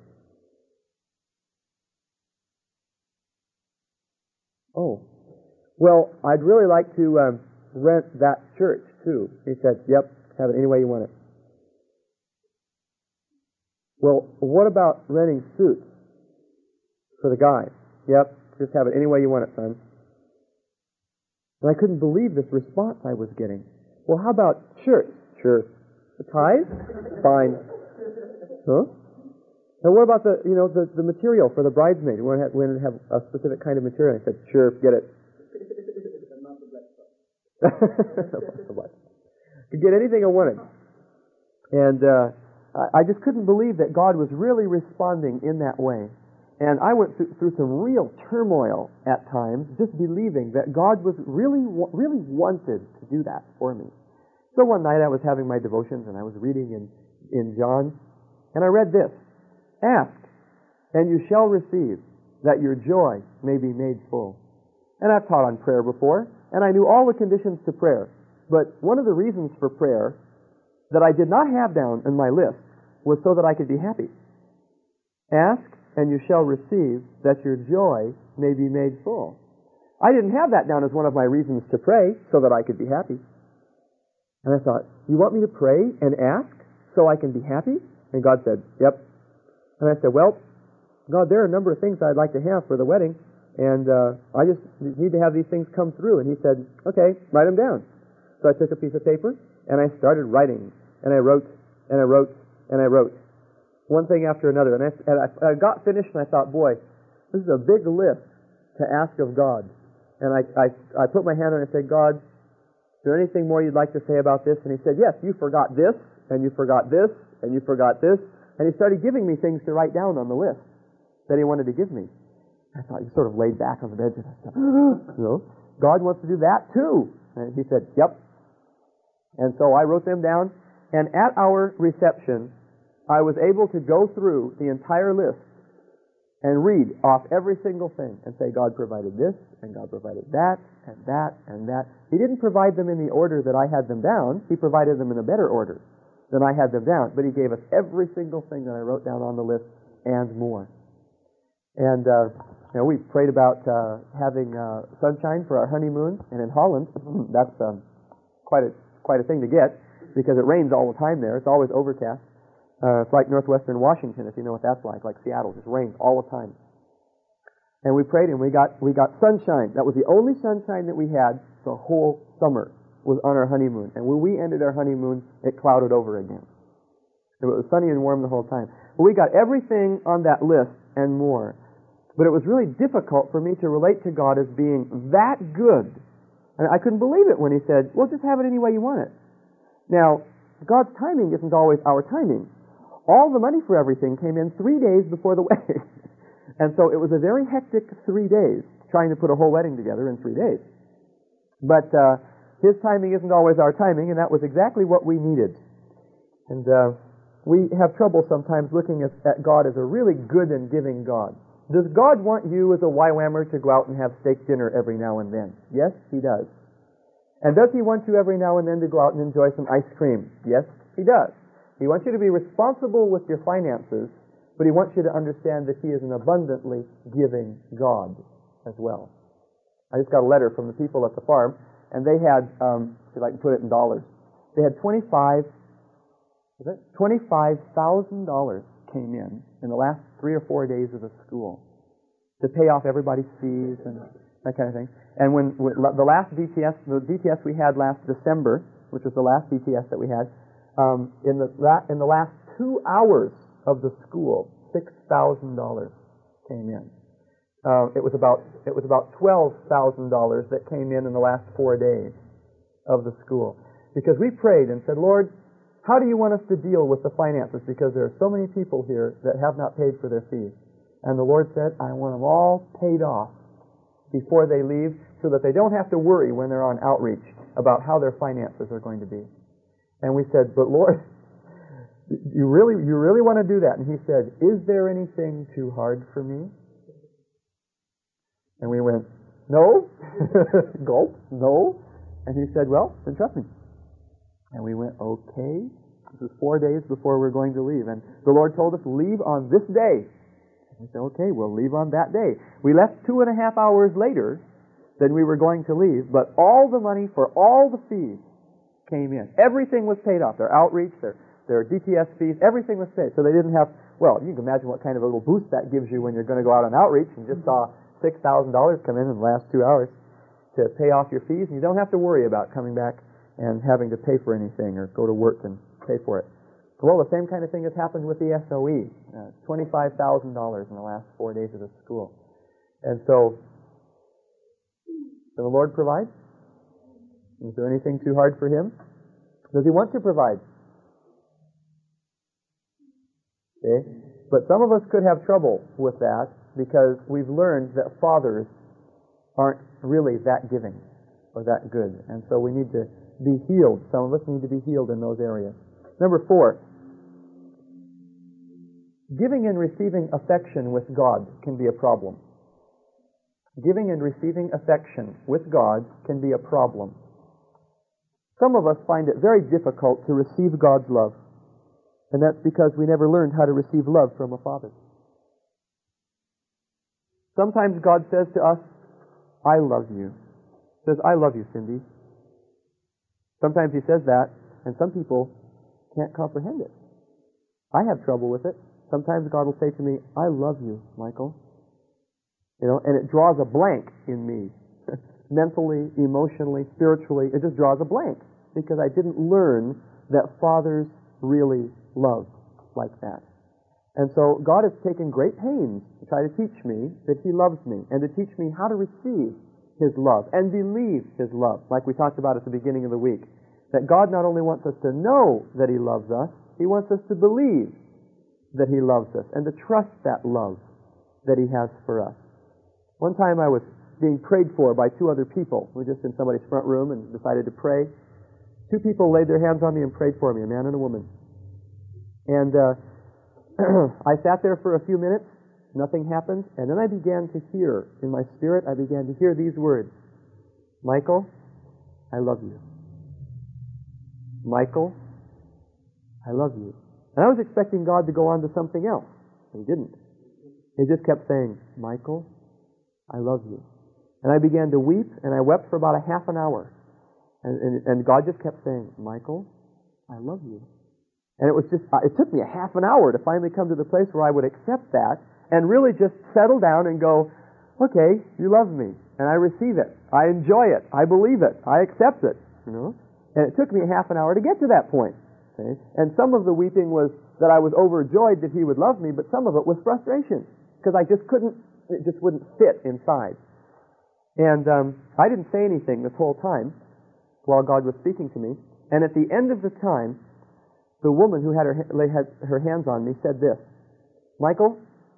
Oh, well, I'd really like to rent that church, too. He said, yep, have it any way you want it. Well, what about renting suits for the guys? Yep, just have it any way you want it, son. And I couldn't believe this response I was getting. Well, how about shirts? Sure. The ties? Fine. Huh? And what about the material for the bridesmaid? We want to have a specific kind of material. I said, sure, get it. Could get anything I wanted. And I just couldn't believe that God was really responding in that way. And I went through some real turmoil at times, just believing that God was really wanted to do that for me. So one night I was having my devotions and I was reading in John, and I read this: ask, and you shall receive, that your joy may be made full. And I've taught on prayer before, and I knew all the conditions to prayer. But one of the reasons for prayer that I did not have down in my list was so that I could be happy. Ask, and you shall receive, that your joy may be made full. I didn't have that down as one of my reasons to pray, so that I could be happy. And I thought, you want me to pray and ask so I can be happy? And God said, yep. And I said, well, God, there are a number of things I'd like to have for the wedding, and I just need to have these things come through. And he said, okay, write them down. So I took a piece of paper, and I started writing. And I wrote, and I wrote, and I wrote. One thing after another. And I got finished, and I thought, boy, this is a big list to ask of God. And I put my hand on it and said, God, is there anything more you'd like to say about this? And he said, yes, you forgot this, and you forgot this, and you forgot this. And he started giving me things to write down on the list that he wanted to give me. I thought, he sort of laid back on the bench, and I said, God wants to do that too. And he said, yep. And so I wrote them down, and at our reception, I was able to go through the entire list and read off every single thing and say, God provided this, and God provided that, and that, and that. He didn't provide them in the order that I had them down. He provided them in a better order than I had them down. But he gave us every single thing that I wrote down on the list and more. And we prayed about having sunshine for our honeymoon. And in Holland, that's quite a thing to get, because it rains all the time there. It's always overcast. It's like northwestern Washington, if you know what that's like Seattle. It just rains all the time. And we prayed, and we got sunshine. That was the only sunshine that we had the whole summer, was on our honeymoon. And when we ended our honeymoon, it clouded over again. It was sunny and warm the whole time. But we got everything on that list and more. But it was really difficult for me to relate to God as being that good. And I couldn't believe it when he said, well, just have it any way you want it. Now, God's timing isn't always our timing. All the money for everything came in 3 days before the wedding. And so it was a very hectic 3 days, trying to put a whole wedding together in 3 days. But his timing isn't always our timing, and that was exactly what we needed. And we have trouble sometimes looking at God as a really good and giving God. Does God want you as a YWAMer to go out and have steak dinner every now and then? Yes, he does. And does he want you every now and then to go out and enjoy some ice cream? Yes, he does. He wants you to be responsible with your finances, but he wants you to understand that he is an abundantly giving God as well. I just got a letter from the people at the farm, and they had, if I can put it in dollars, they had $25,000 came in the last 3 or 4 days of the school to pay off everybody's fees and that kind of thing. And when the last DTS, the DTS we had last December, which was the last DTS that we had, in the last 2 hours of the school, $6,000 came in. It was about $12,000 that came in the last 4 days of the school, because we prayed and said, Lord, how do you want us to deal with the finances? Because there are so many people here that have not paid for their fees. And the Lord said, I want them all paid off before they leave, so that they don't have to worry when they're on outreach about how their finances are going to be. And we said, but Lord, you really want to do that? And he said, is there anything too hard for me? And we went, no. Gulp, no. And he said, well, then trust me. And we went, okay. This is 4 days before we're going to leave. And the Lord told us, leave on this day. And we said, okay, we'll leave on that day. We left 2.5 hours later than we were going to leave, but all the money for all the fees came in. Everything was paid off. Their outreach, their DTS fees, everything was paid. So they didn't have, well, you can imagine what kind of a little boost that gives you when you're going to go out on outreach and just saw $6,000 come in the last 2 hours to pay off your fees, and you don't have to worry about coming back and having to pay for anything or go to work and pay for it. Well, the same kind of thing has happened with the SOE. $25,000 in the last 4 days of the school. And so, can the Lord provide? Is there anything too hard for him? Does he want to provide? Okay. But some of us could have trouble with that because we've learned that fathers aren't really that giving or that good. And so we need to be healed. Some of us need to be healed in those areas. Number 4, giving and receiving affection with God can be a problem. Giving and receiving affection with God can be a problem. Some of us find it very difficult to receive God's love, and that's because we never learned how to receive love from a father. Sometimes God says to us, I love you. He says, I love you, Cindy. Sometimes he says that, and some people can't comprehend it. I have trouble with it. Sometimes God will say to me, I love you, Michael. And it draws a blank in me. Mentally, emotionally, spiritually, it just draws a blank because I didn't learn that fathers really love like that. And so God has taken great pains to try to teach me that He loves me and to teach me how to receive His love and believe His love, like we talked about at the beginning of the week. That God not only wants us to know that He loves us, He wants us to believe that He loves us and to trust that love that He has for us. One time I was being prayed for by two other people. We were just in somebody's front room and decided to pray. Two people laid their hands on me and prayed for me, a man and a woman. And I sat there for a few minutes, nothing happened, and then I began to hear, in my spirit, I began to hear these words, Michael, I love you. Michael, I love you. And I was expecting God to go on to something else. He didn't. He just kept saying, Michael, I love you. And I began to weep, and I wept for about a half an hour. And God just kept saying, Michael, I love you. And it took me a half an hour to finally come to the place where I would accept that and really just settle down and go, okay, you love me, and I receive it. I enjoy it. I believe it. I accept it. And it took me a half an hour to get to that point. Okay? And some of the weeping was that I was overjoyed that He would love me, but some of it was frustration because I just couldn't, it just wouldn't fit inside. And I didn't say anything this whole time while God was speaking to me. And at the end of the time, the woman who had her hands on me said this, Michael,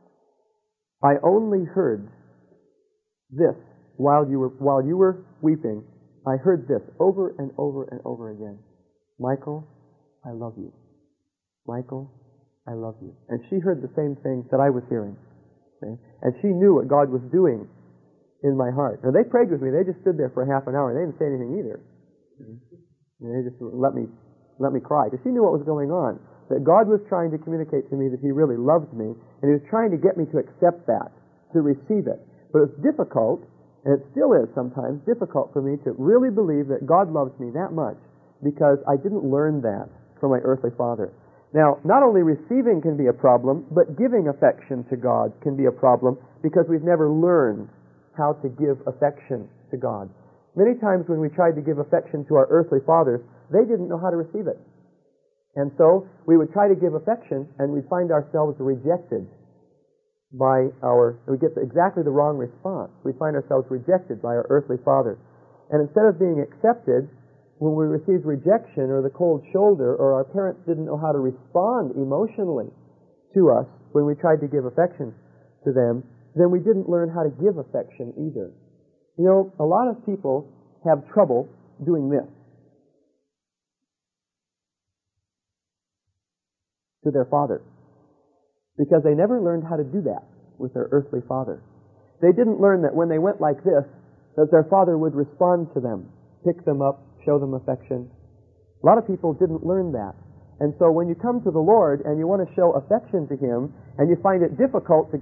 I only heard this while you were weeping. I heard this over and over and over again. Michael, I love you. Michael, I love you. And she heard the same thing that I was hearing. Okay? And she knew what God was doing in my heart. Now, they prayed with me. They just stood there for a half an hour. They didn't say anything either. They just let me cry. Because she knew what was going on. That God was trying to communicate to me that He really loved me. And He was trying to get me to accept that, to receive it. But it's difficult, and it still is sometimes difficult for me to really believe that God loves me that much because I didn't learn that from my earthly father. Now, not only receiving can be a problem, but giving affection to God can be a problem because we've never learned how to give affection to God. Many times when we tried to give affection to our earthly fathers, they didn't know how to receive it. And so we would try to give affection and we'd find ourselves rejected we get exactly the wrong response. We find ourselves rejected by our earthly father. And instead of being accepted, when we received rejection or the cold shoulder or our parents didn't know how to respond emotionally to us when we tried to give affection to them, then we didn't learn how to give affection either. A lot of people have trouble doing this to their father because they never learned how to do that with their earthly father. They didn't learn that when they went like this, that their father would respond to them, pick them up, show them affection. A lot of people didn't learn that. And so when you come to the Lord and you want to show affection to Him and you find it difficult to...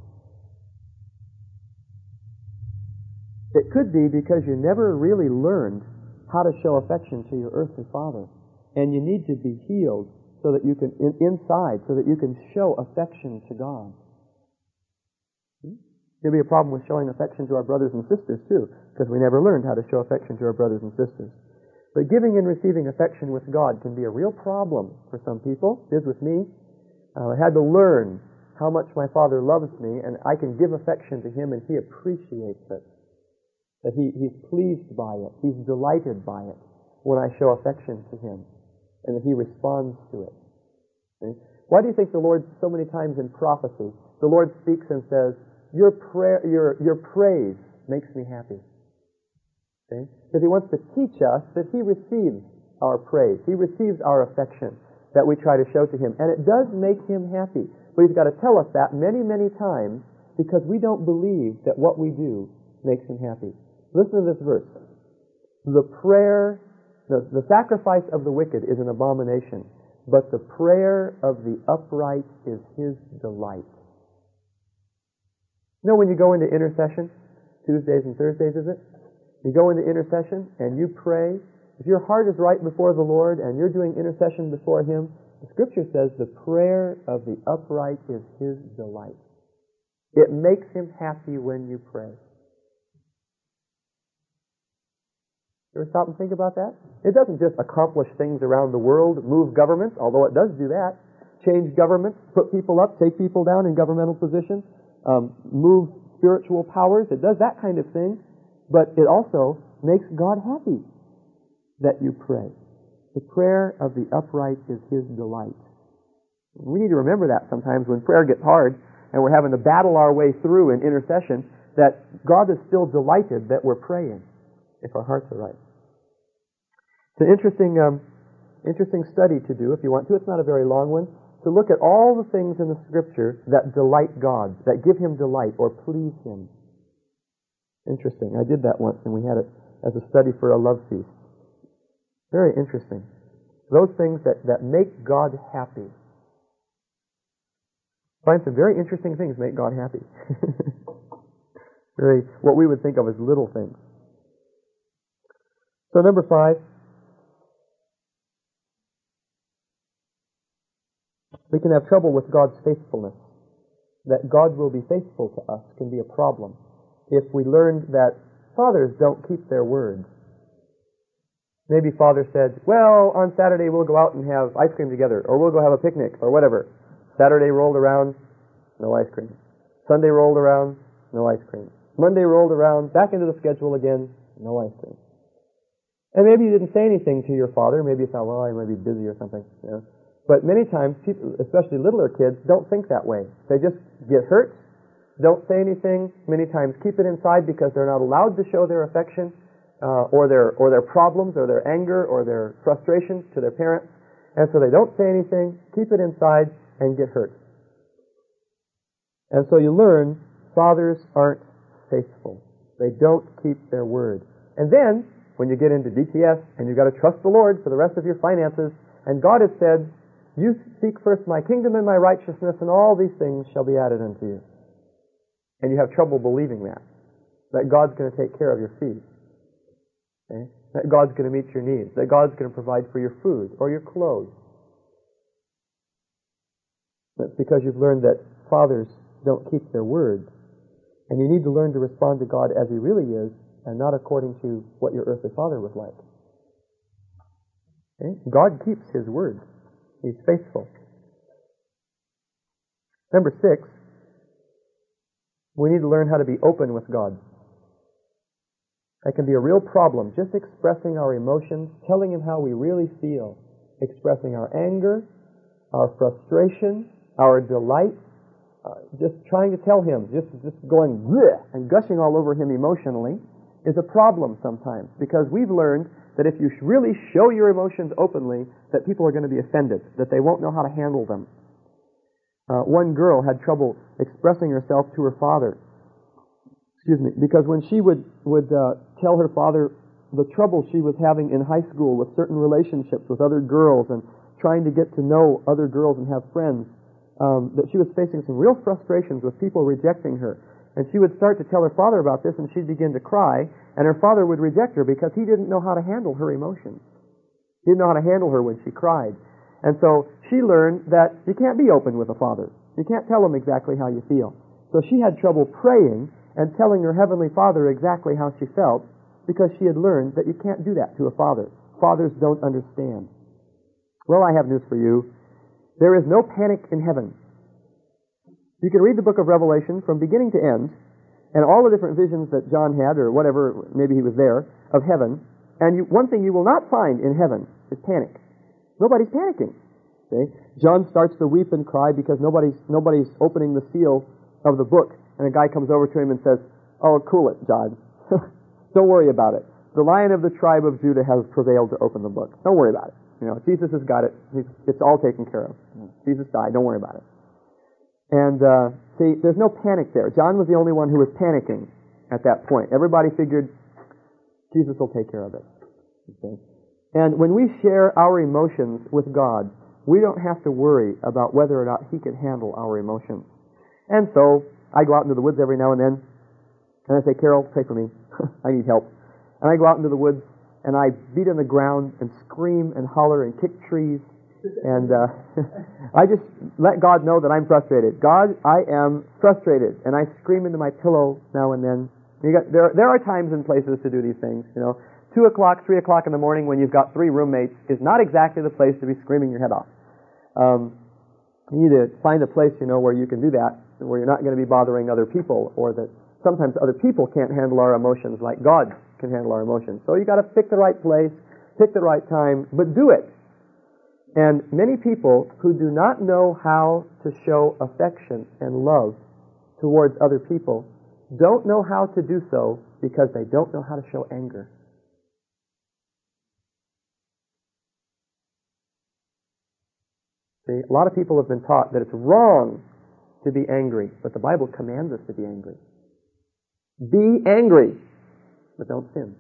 It could be because you never really learned how to show affection to your earthly father. And you need to be healed so that you can, inside, so that you can show affection to God. There'll be a problem with showing affection to our brothers and sisters too, because we never learned how to show affection to our brothers and sisters. But giving and receiving affection with God can be a real problem for some people. It is with me. I had to learn how much my Father loves me, and I can give affection to Him, and He appreciates it. That He's pleased by it. He's delighted by it when I show affection to Him, and that He responds to it. Okay? Why do you think the Lord, so many times in prophecy, the Lord speaks and says, your praise makes me happy? Okay? Because He wants to teach us that He receives our praise. He receives our affection that we try to show to Him. And it does make Him happy. But He's got to tell us that many, many times because we don't believe that what we do makes Him happy. Listen to this verse. The sacrifice of the wicked is an abomination, but the prayer of the upright is His delight. When you go into intercession, Tuesdays and Thursdays, is it? You go into intercession and you pray if your heart is right before the Lord and you're doing intercession before Him, the Scripture says the prayer of the upright is His delight. It makes Him happy when you pray. You ever stop and think about that? It doesn't just accomplish things around the world, move governments, although it does do that. Change governments, put people up, take people down in governmental positions, move spiritual powers. It does that kind of thing. But it also makes God happy that you pray. The prayer of the upright is His delight. We need to remember that sometimes when prayer gets hard and we're having to battle our way through in intercession, that God is still delighted that we're praying if our hearts are right. It's an interesting study to do if you want to. It's not a very long one. To look at all the things in the Scripture that delight God, that give Him delight or please Him. Interesting. I did that once and we had it as a study for a love feast. Very interesting. Those things that make God happy. Find some very interesting things make God happy. Very, what we would think of as little things. So number 5, we can have trouble with God's faithfulness. That God will be faithful to us can be a problem if we learn that fathers don't keep their word. Maybe father said, well, on Saturday we'll go out and have ice cream together, or we'll go have a picnic, or whatever. Saturday rolled around, no ice cream. Sunday rolled around, no ice cream. Monday rolled around, back into the schedule again, no ice cream. And maybe you didn't say anything to your father. Maybe you thought, well, I might be busy or something. You know? But many times, people, especially littler kids, don't think that way. They just get hurt, don't say anything, many times keep it inside because they're not allowed to show their affection or their problems or their anger or their frustration to their parents. And so they don't say anything, keep it inside, and get hurt. And so you learn fathers aren't faithful. They don't keep their word. And then, when you get into DTS and you've got to trust the Lord for the rest of your finances, and God has said, you seek first my kingdom and my righteousness, and all these things shall be added unto you. And you have trouble believing that God's going to take care of your feet. Okay? That God's going to meet your needs. That God's going to provide for your food or your clothes. That's because you've learned that fathers don't keep their word. And you need to learn to respond to God as He really is, and not according to what your earthly father was like. Okay? God keeps His word. He's faithful. Number 6, we need to learn how to be open with God. That can be a real problem, just expressing our emotions, telling Him how we really feel, expressing our anger, our frustration, our delight, just trying to tell Him, just going bleh and gushing all over Him emotionally is a problem sometimes, because we've learned that if you really show your emotions openly, that people are going to be offended, that they won't know how to handle them. One girl had trouble expressing herself to her father, because when she would tell her father the trouble she was having in high school with certain relationships with other girls and trying to get to know other girls and have friends, that she was facing some real frustrations with people rejecting her. And she would start to tell her father about this, and she'd begin to cry, and her father would reject her because he didn't know how to handle her emotions. He didn't know how to handle her when she cried. And so she learned that you can't be open with a father. You can't tell him exactly how you feel. So she had trouble praying and telling her Heavenly Father exactly how she felt, because she had learned that you can't do that to a father. Fathers don't understand. Well, I have news for you. There is no panic in heaven. You can read the book of Revelation from beginning to end, and all the different visions that John had, or whatever, maybe he was there, of heaven, and one thing you will not find in heaven is panic. Nobody's panicking. See? John starts to weep and cry because nobody's opening the seal of the book, and a guy comes over to him and says, "Oh, cool it, John. Don't worry about it. The Lion of the tribe of Judah has prevailed to open the book. Don't worry about it. You know, Jesus has got it. It's all taken care of. Jesus died. Don't worry about it." And see, there's no panic there. John was the only one who was panicking at that point. Everybody figured Jesus will take care of it. Okay? And when we share our emotions with God, we don't have to worry about whether or not He can handle our emotions. And so I go out into the woods every now and then, and I say, "Carol, pray for me. I need help." And I go out into the woods and I beat on the ground and scream and holler and kick trees. And I just let God know that I'm frustrated. God, I am frustrated. And I scream into my pillow now and then. There are times and places to do these things. 2 o'clock, 3 o'clock in the morning when you've got 3 roommates is not exactly the place to be screaming your head off. You need to find a place, where you can do that, where you're not going to be bothering other people, or that sometimes other people can't handle our emotions like God can handle our emotions. So you got to pick the right place, pick the right time, but do it. And many people who do not know how to show affection and love towards other people don't know how to do so because they don't know how to show anger. See, a lot of people have been taught that it's wrong to be angry, but the Bible commands us to be angry. Be angry, but don't sin.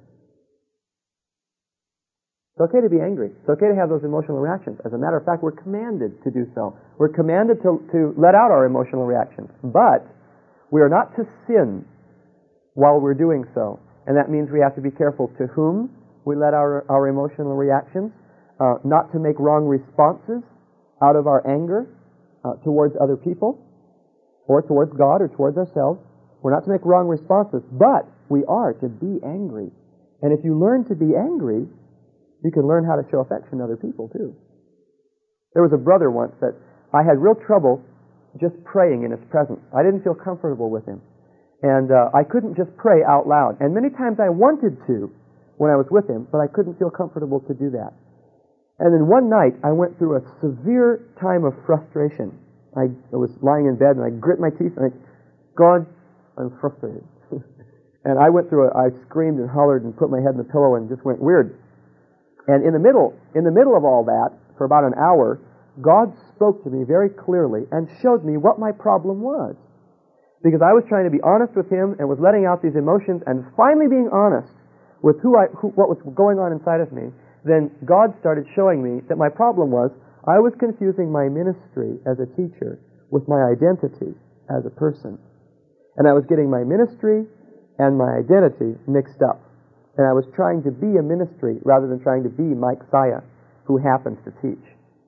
It's okay to be angry. It's okay to have those emotional reactions. As a matter of fact, we're commanded to do so. We're commanded to let out our emotional reactions. But we are not to sin while we're doing so. And that means we have to be careful to whom we let our emotional reactions, not to make wrong responses out of our anger towards other people, or towards God, or towards ourselves. We're not to make wrong responses, but we are to be angry. And if you learn to be angry, you can learn how to show affection to other people, too. There was a brother once that I had real trouble just praying in his presence. I didn't feel comfortable with him. And I couldn't just pray out loud. And many times I wanted to when I was with him, but I couldn't feel comfortable to do that. And then one night, I went through a severe time of frustration. I was lying in bed, and I grit my teeth, and God, I'm frustrated. And I screamed and hollered and put my head in the pillow and just went weird. And in the middle of all that, for about an hour, God spoke to me very clearly and showed me what my problem was. Because I was trying to be honest with Him and was letting out these emotions, and finally being honest with what was going on inside of me, then God started showing me that my problem was I was confusing my ministry as a teacher with my identity as a person. And I was getting my ministry and my identity mixed up. And I was trying to be a ministry rather than trying to be Mike Saya, who happens to teach.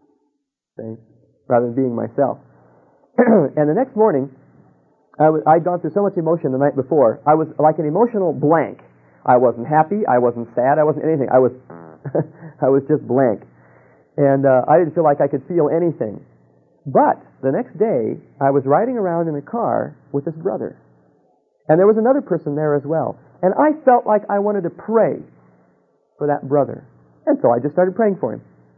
See? Rather than being myself. And the next morning, I'd gone through so much emotion the night before. I was like an emotional blank. I wasn't happy. I wasn't sad. I wasn't anything. I was just blank. And I didn't feel like I could feel anything. But the next day, I was riding around in a car with this brother. And there was another person there as well. And I felt like I wanted to pray for that brother. And so I just started praying for him.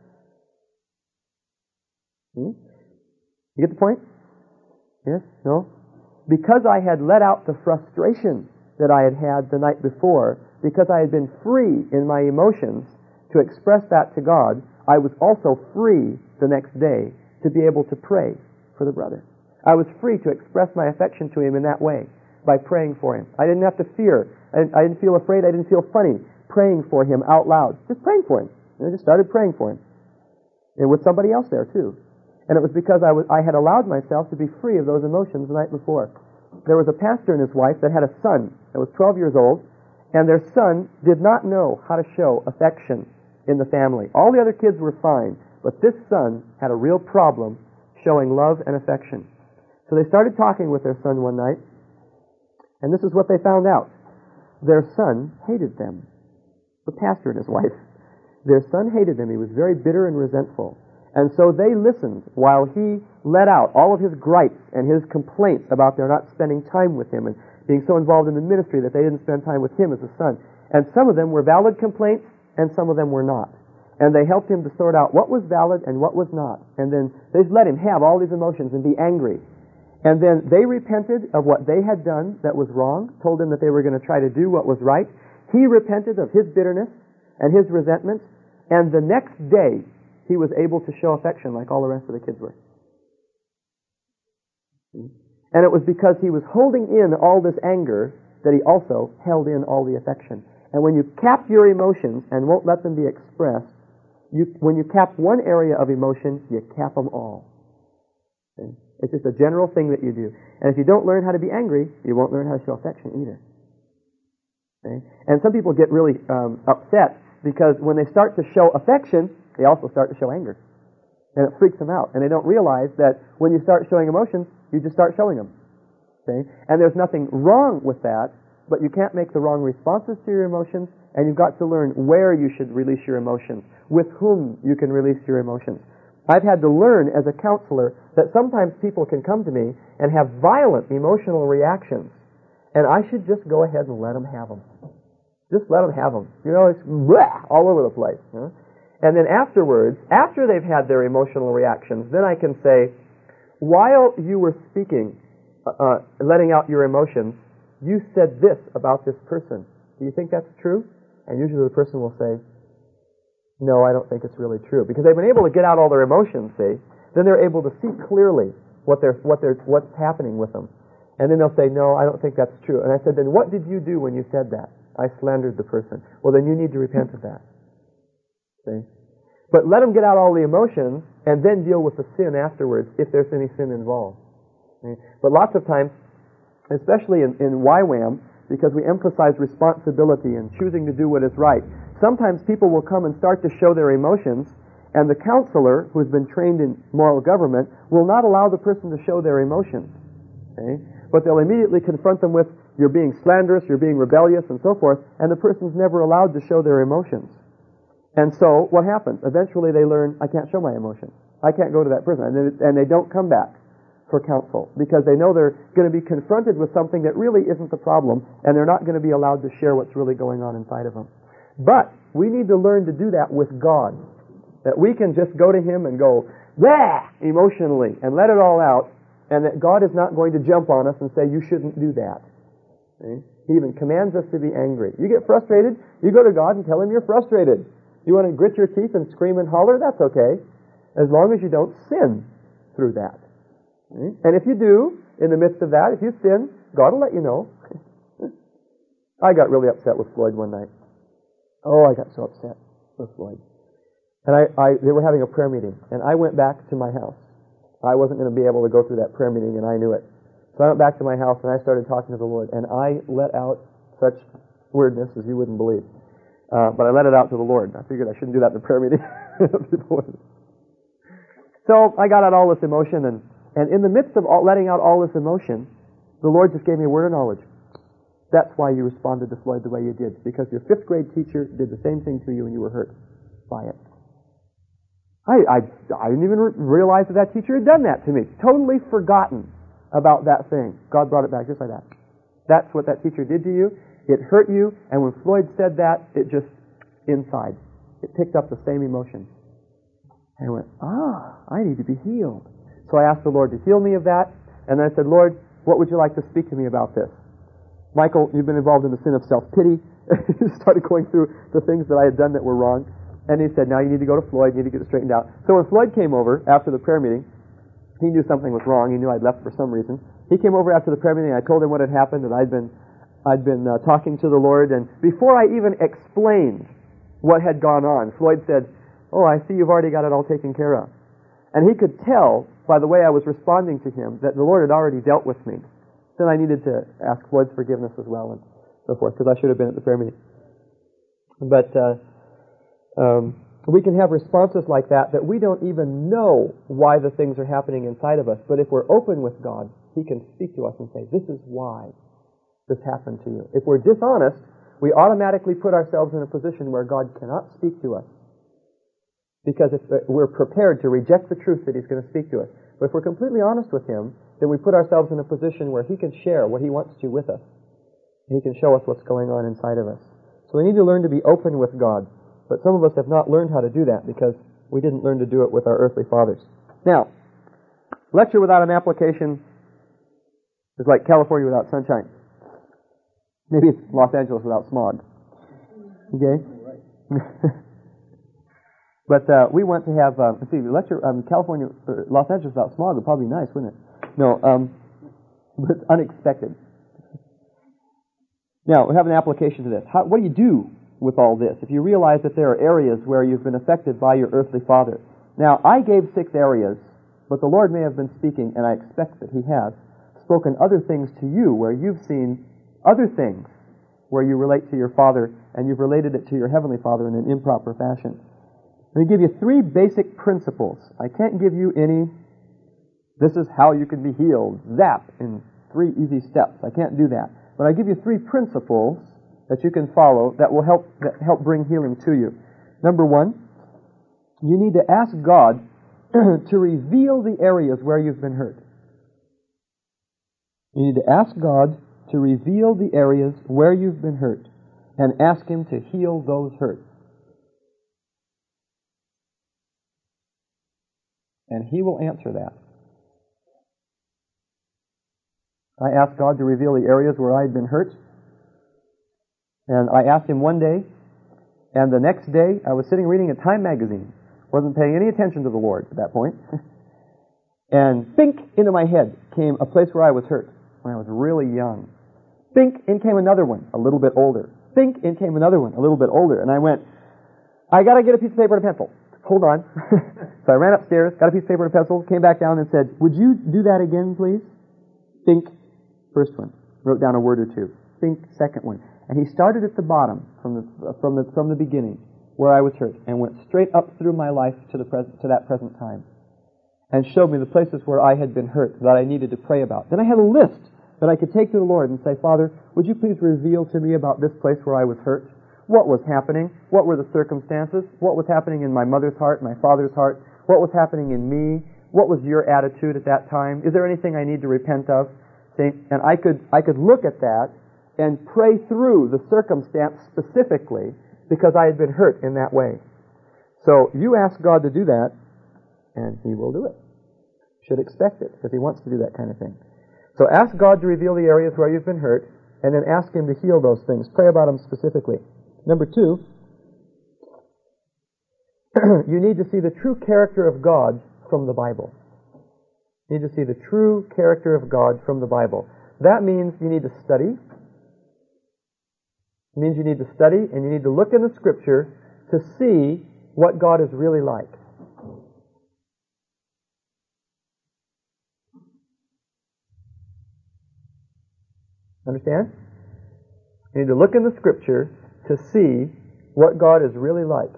You get the point? Yes? No? Because I had let out the frustration that I had had the night before, because I had been free in my emotions to express that to God, I was also free the next day to be able to pray for the brother. I was free to express my affection to him in that way, by praying for him. I didn't have to fear. I didn't feel afraid. I didn't feel funny praying for him out loud. Just praying for him. I just started praying for him. And with somebody else there, too. And it was because I had allowed myself to be free of those emotions the night before. There was a pastor and his wife that had a son that was 12 years old, and their son did not know how to show affection in the family. All the other kids were fine, but this son had a real problem showing love and affection. So they started talking with their son one night, and this is what they found out. Their son hated them. The pastor and his wife. Their son hated them. He was very bitter and resentful. And so they listened while he let out all of his gripes and his complaints about their not spending time with him and being so involved in the ministry that they didn't spend time with him as a son. And some of them were valid complaints and some of them were not. And they helped him to sort out what was valid and what was not. And then they let him have all these emotions and be angry. And then they repented of what they had done that was wrong, told him that they were going to try to do what was right. He repented of his bitterness and his resentment, and the next day he was able to show affection like all the rest of the kids were. And it was because he was holding in all this anger that he also held in all the affection. And when you cap your emotions and won't let them be expressed, when you cap one area of emotion, you cap them all. Okay? It's just a general thing that you do. And if you don't learn how to be angry, you won't learn how to show affection either. Okay? And some people get really upset Because when they start to show affection, they also start to show anger. And it freaks them out. And they don't realize that when you start showing emotions, you just start showing them. Okay? And there's nothing wrong with that, but you can't make the wrong responses to your emotions, and you've got to learn where you should release your emotions, with whom you can release your emotions. I've had to learn as a counselor that sometimes people can come to me and have violent emotional reactions, and I should just go ahead and let them have them. Just let them have them. You know, it's bleh, all over the place. You know? And then afterwards, after they've had their emotional reactions, then I can say, while you were speaking, letting out your emotions, you said this about this person. Do you think that's true? And usually the person will say, no, I don't think it's really true. Because they've been able to get out all their emotions, see? Then they're able to see clearly what's happening with them. And then they'll say, no, I don't think that's true. And I said, then what did you do when you said that? I slandered the person. Well, then you need to repent of that. See? But let them get out all the emotions and then deal with the sin afterwards if there's any sin involved. See? But lots of times, especially in YWAM, because we emphasize responsibility and choosing to do what is right, sometimes people will come and start to show their emotions, and the counselor, who's been trained in moral government, will not allow the person to show their emotions. Okay? But they'll immediately confront them with, you're being slanderous, you're being rebellious, and so forth, and the person's never allowed to show their emotions. And so, what happens? Eventually they learn, I can't show my emotions. I can't go to that person. And they don't come back for counsel, because they know they're going to be confronted with something that really isn't the problem, and they're not going to be allowed to share what's really going on inside of them. But we need to learn to do that with God. That we can just go to Him and go, "Bah!" emotionally, and let it all out, and that God is not going to jump on us and say, you shouldn't do that. See? He even commands us to be angry. You get frustrated, you go to God and tell Him you're frustrated. You want to grit your teeth and scream and holler? That's okay, as long as you don't sin through that. See? And if you do, in the midst of that, if you sin, God will let you know. I got really upset with Floyd one night. Oh, I got so upset with Floyd. And they were having a prayer meeting, and I went back to my house. I wasn't going to be able to go through that prayer meeting, and I knew it. So I went back to my house, and I started talking to the Lord, and I let out such weirdness as you wouldn't believe. But I let it out to the Lord. I figured I shouldn't do that in a prayer meeting. So I got out all this emotion, and in the midst of letting out all this emotion, the Lord just gave me a word of knowledge. That's why you responded to Floyd the way you did, because your 5th grade teacher did the same thing to you and you were hurt by it. I didn't even realize that teacher had done that to me. Totally forgotten about that thing. God brought it back just like that. That's what that teacher did to you. It hurt you, and when Floyd said that, it just, inside, it picked up the same emotion. And I went, I need to be healed. So I asked the Lord to heal me of that, and then I said, Lord, what would you like to speak to me about this? Michael, you've been involved in the sin of self-pity. He started going through the things that I had done that were wrong. And he said, now you need to go to Floyd, you need to get it straightened out. So when Floyd came over after the prayer meeting, he knew something was wrong. He knew I'd left for some reason. He came over after the prayer meeting, and I told him what had happened, and I'd been talking to the Lord, and before I even explained what had gone on, Floyd said, oh, I see you've already got it all taken care of. And he could tell by the way I was responding to him that the Lord had already dealt with me. Then I needed to ask Floyd's forgiveness as well, and so forth, because I should have been at the prayer meeting. But we can have responses like that we don't even know why the things are happening inside of us. But if we're open with God, He can speak to us and say, this is why this happened to you. If we're dishonest, we automatically put ourselves in a position where God cannot speak to us. Because if we're prepared to reject the truth that He's going to speak to us. But if we're completely honest with Him, then we put ourselves in a position where He can share what He wants to with us. He can show us what's going on inside of us. So we need to learn to be open with God. But some of us have not learned how to do that because we didn't learn to do it with our earthly fathers. Now, lecture without an application is like California without sunshine. Maybe it's Los Angeles without smog. Okay? But we want to have, lecture, California, or Los Angeles without smog would probably be nice, wouldn't it? No, but it's unexpected. Now, we have an application to this. What do you do with all this if you realize that there are areas where you've been affected by your earthly father? Now, I gave 6 areas, but the Lord may have been speaking, and I expect that He has, spoken other things to you where you've seen other things where you relate to your father and you've related it to your Heavenly Father in an improper fashion. Let me give you 3 basic principles. I can't give you any, this is how you can be healed, zap, in 3 easy steps. I can't do that. But I give you 3 principles that you can follow that will help bring healing to you. Number 1, you need to ask God to reveal the areas where you've been hurt. You need to ask God to reveal the areas where you've been hurt and ask Him to heal those hurts. And He will answer that. I asked God to reveal the areas where I had been hurt. And I asked Him one day, and the next day I was sitting reading a Time magazine. Wasn't paying any attention to the Lord at that point. And bink, into my head came a place where I was hurt when I was really young. Bink, in came another one, a little bit older. Bink, in came another one, a little bit older. And I went, I got to get a piece of paper and a pencil. Hold on. So I ran upstairs, got a piece of paper and a pencil, came back down and said, would you do that again, please? Bink, first one. Wrote down a word or 2. Bink, second one. And he started at the bottom, from the beginning, where I was hurt, and went straight up through my life to that present time, and showed me the places where I had been hurt that I needed to pray about. Then I had a list that I could take to the Lord and say, Father, would you please reveal to me about this place where I was hurt? What was happening? What were the circumstances? What was happening in my mother's heart, my father's heart? What was happening in me? What was your attitude at that time? Is there anything I need to repent of? See? And I could look at that and pray through the circumstance specifically because I had been hurt in that way. So you ask God to do that, and He will do it. You should expect it, because He wants to do that kind of thing. So ask God to reveal the areas where you've been hurt, and then ask Him to heal those things. Pray about them specifically. Number 2, you need to see the true character of God from the Bible. You need to see the true character of God from the Bible. That means you need to study. It means you need to study, and you need to look in the Scripture to see what God is really like. Understand? You need to look in the Scripture to see what God is really like.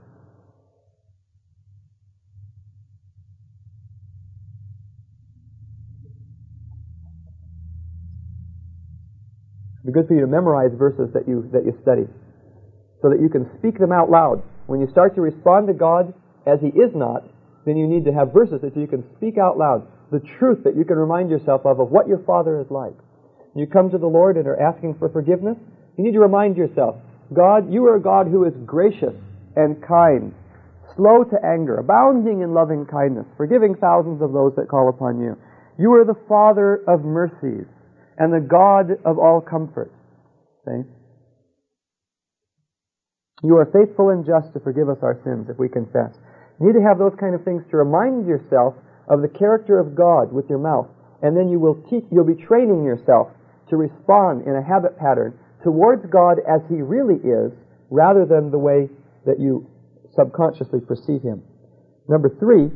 It'd be good for you to memorize verses that you study, so that you can speak them out loud. When you start to respond to God as He is not, then you need to have verses that you can speak out loud, the truth that you can remind yourself of what your Father is like. You come to the Lord and are asking for forgiveness, you need to remind yourself, God, you are a God who is gracious and kind, slow to anger, abounding in loving kindness, forgiving thousands of those that call upon you. You are the Father of mercies and the God of all comfort. See? You are faithful and just to forgive us our sins if we confess. You need to have those kind of things to remind yourself of the character of God with your mouth, and then you'll be training yourself to respond in a habit pattern towards God as He really is, rather than the way that you subconsciously perceive Him. Number 3,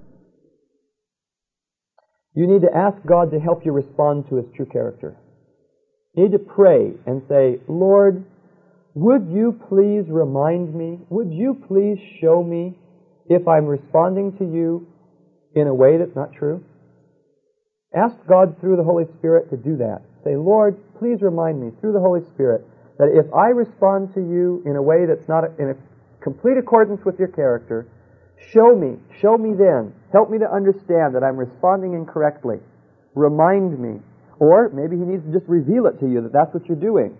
you need to ask God to help you respond to His true character. You need to pray and say, Lord, would you please remind me, would you please show me if I'm responding to you in a way that's not true? Ask God through the Holy Spirit to do that. Say, Lord, please remind me through the Holy Spirit that if I respond to you in a way that's not in a complete accordance with your character, show me then. Help me to understand that I'm responding incorrectly. Remind me. Or maybe He needs to just reveal it to you that that's what you're doing.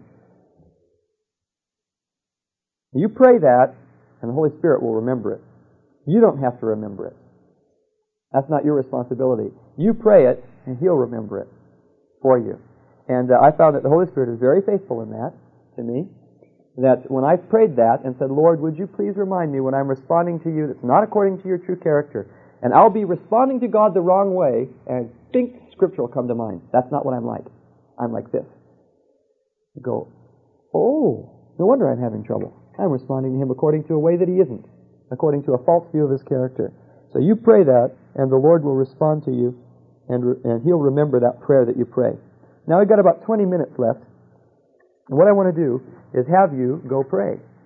You pray that, and the Holy Spirit will remember it. You don't have to remember it. That's not your responsibility. You pray it, and He'll remember it for you. And I found that the Holy Spirit is very faithful in that, to me, that when I've prayed that and said, Lord, would you please remind me when I'm responding to you that's not according to your true character, and I'll be responding to God the wrong way, and think Scripture will come to mind. That's not what I'm like. I'm like this. You go, oh, no wonder I'm having trouble. I'm responding to Him according to a way that He isn't, according to a false view of His character. So you pray that, and the Lord will respond to you, and He'll remember that prayer that you pray. Now we've got about 20 minutes left, and what I want to do is have you go pray.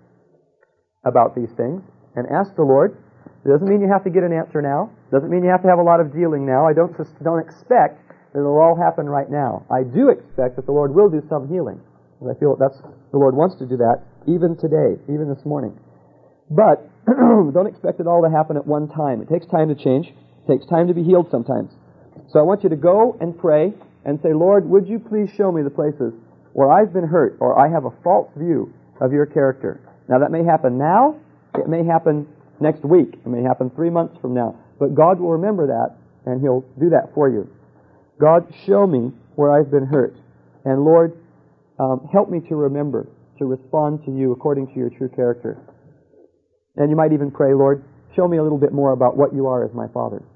about these things and ask the Lord. It doesn't mean you have to get an answer now. It doesn't mean you have to have a lot of dealing now. I don't expect that it'll all happen right now. I do expect that the Lord will do some healing. And I feel that the Lord wants to do that even today, even this morning. But don't expect it all to happen at one time. It takes time to change. It takes time to be healed sometimes. So I want you to go and pray and say, Lord, would you please show me the places where I've been hurt or I have a false view of your character. Now that may happen now. It may happen next week. It may happen 3 months from now. But God will remember that and He'll do that for you. God, show me where I've been hurt. And Lord, help me to remember to respond to you according to your true character. And you might even pray, Lord, show me a little bit more about what you are as my Father.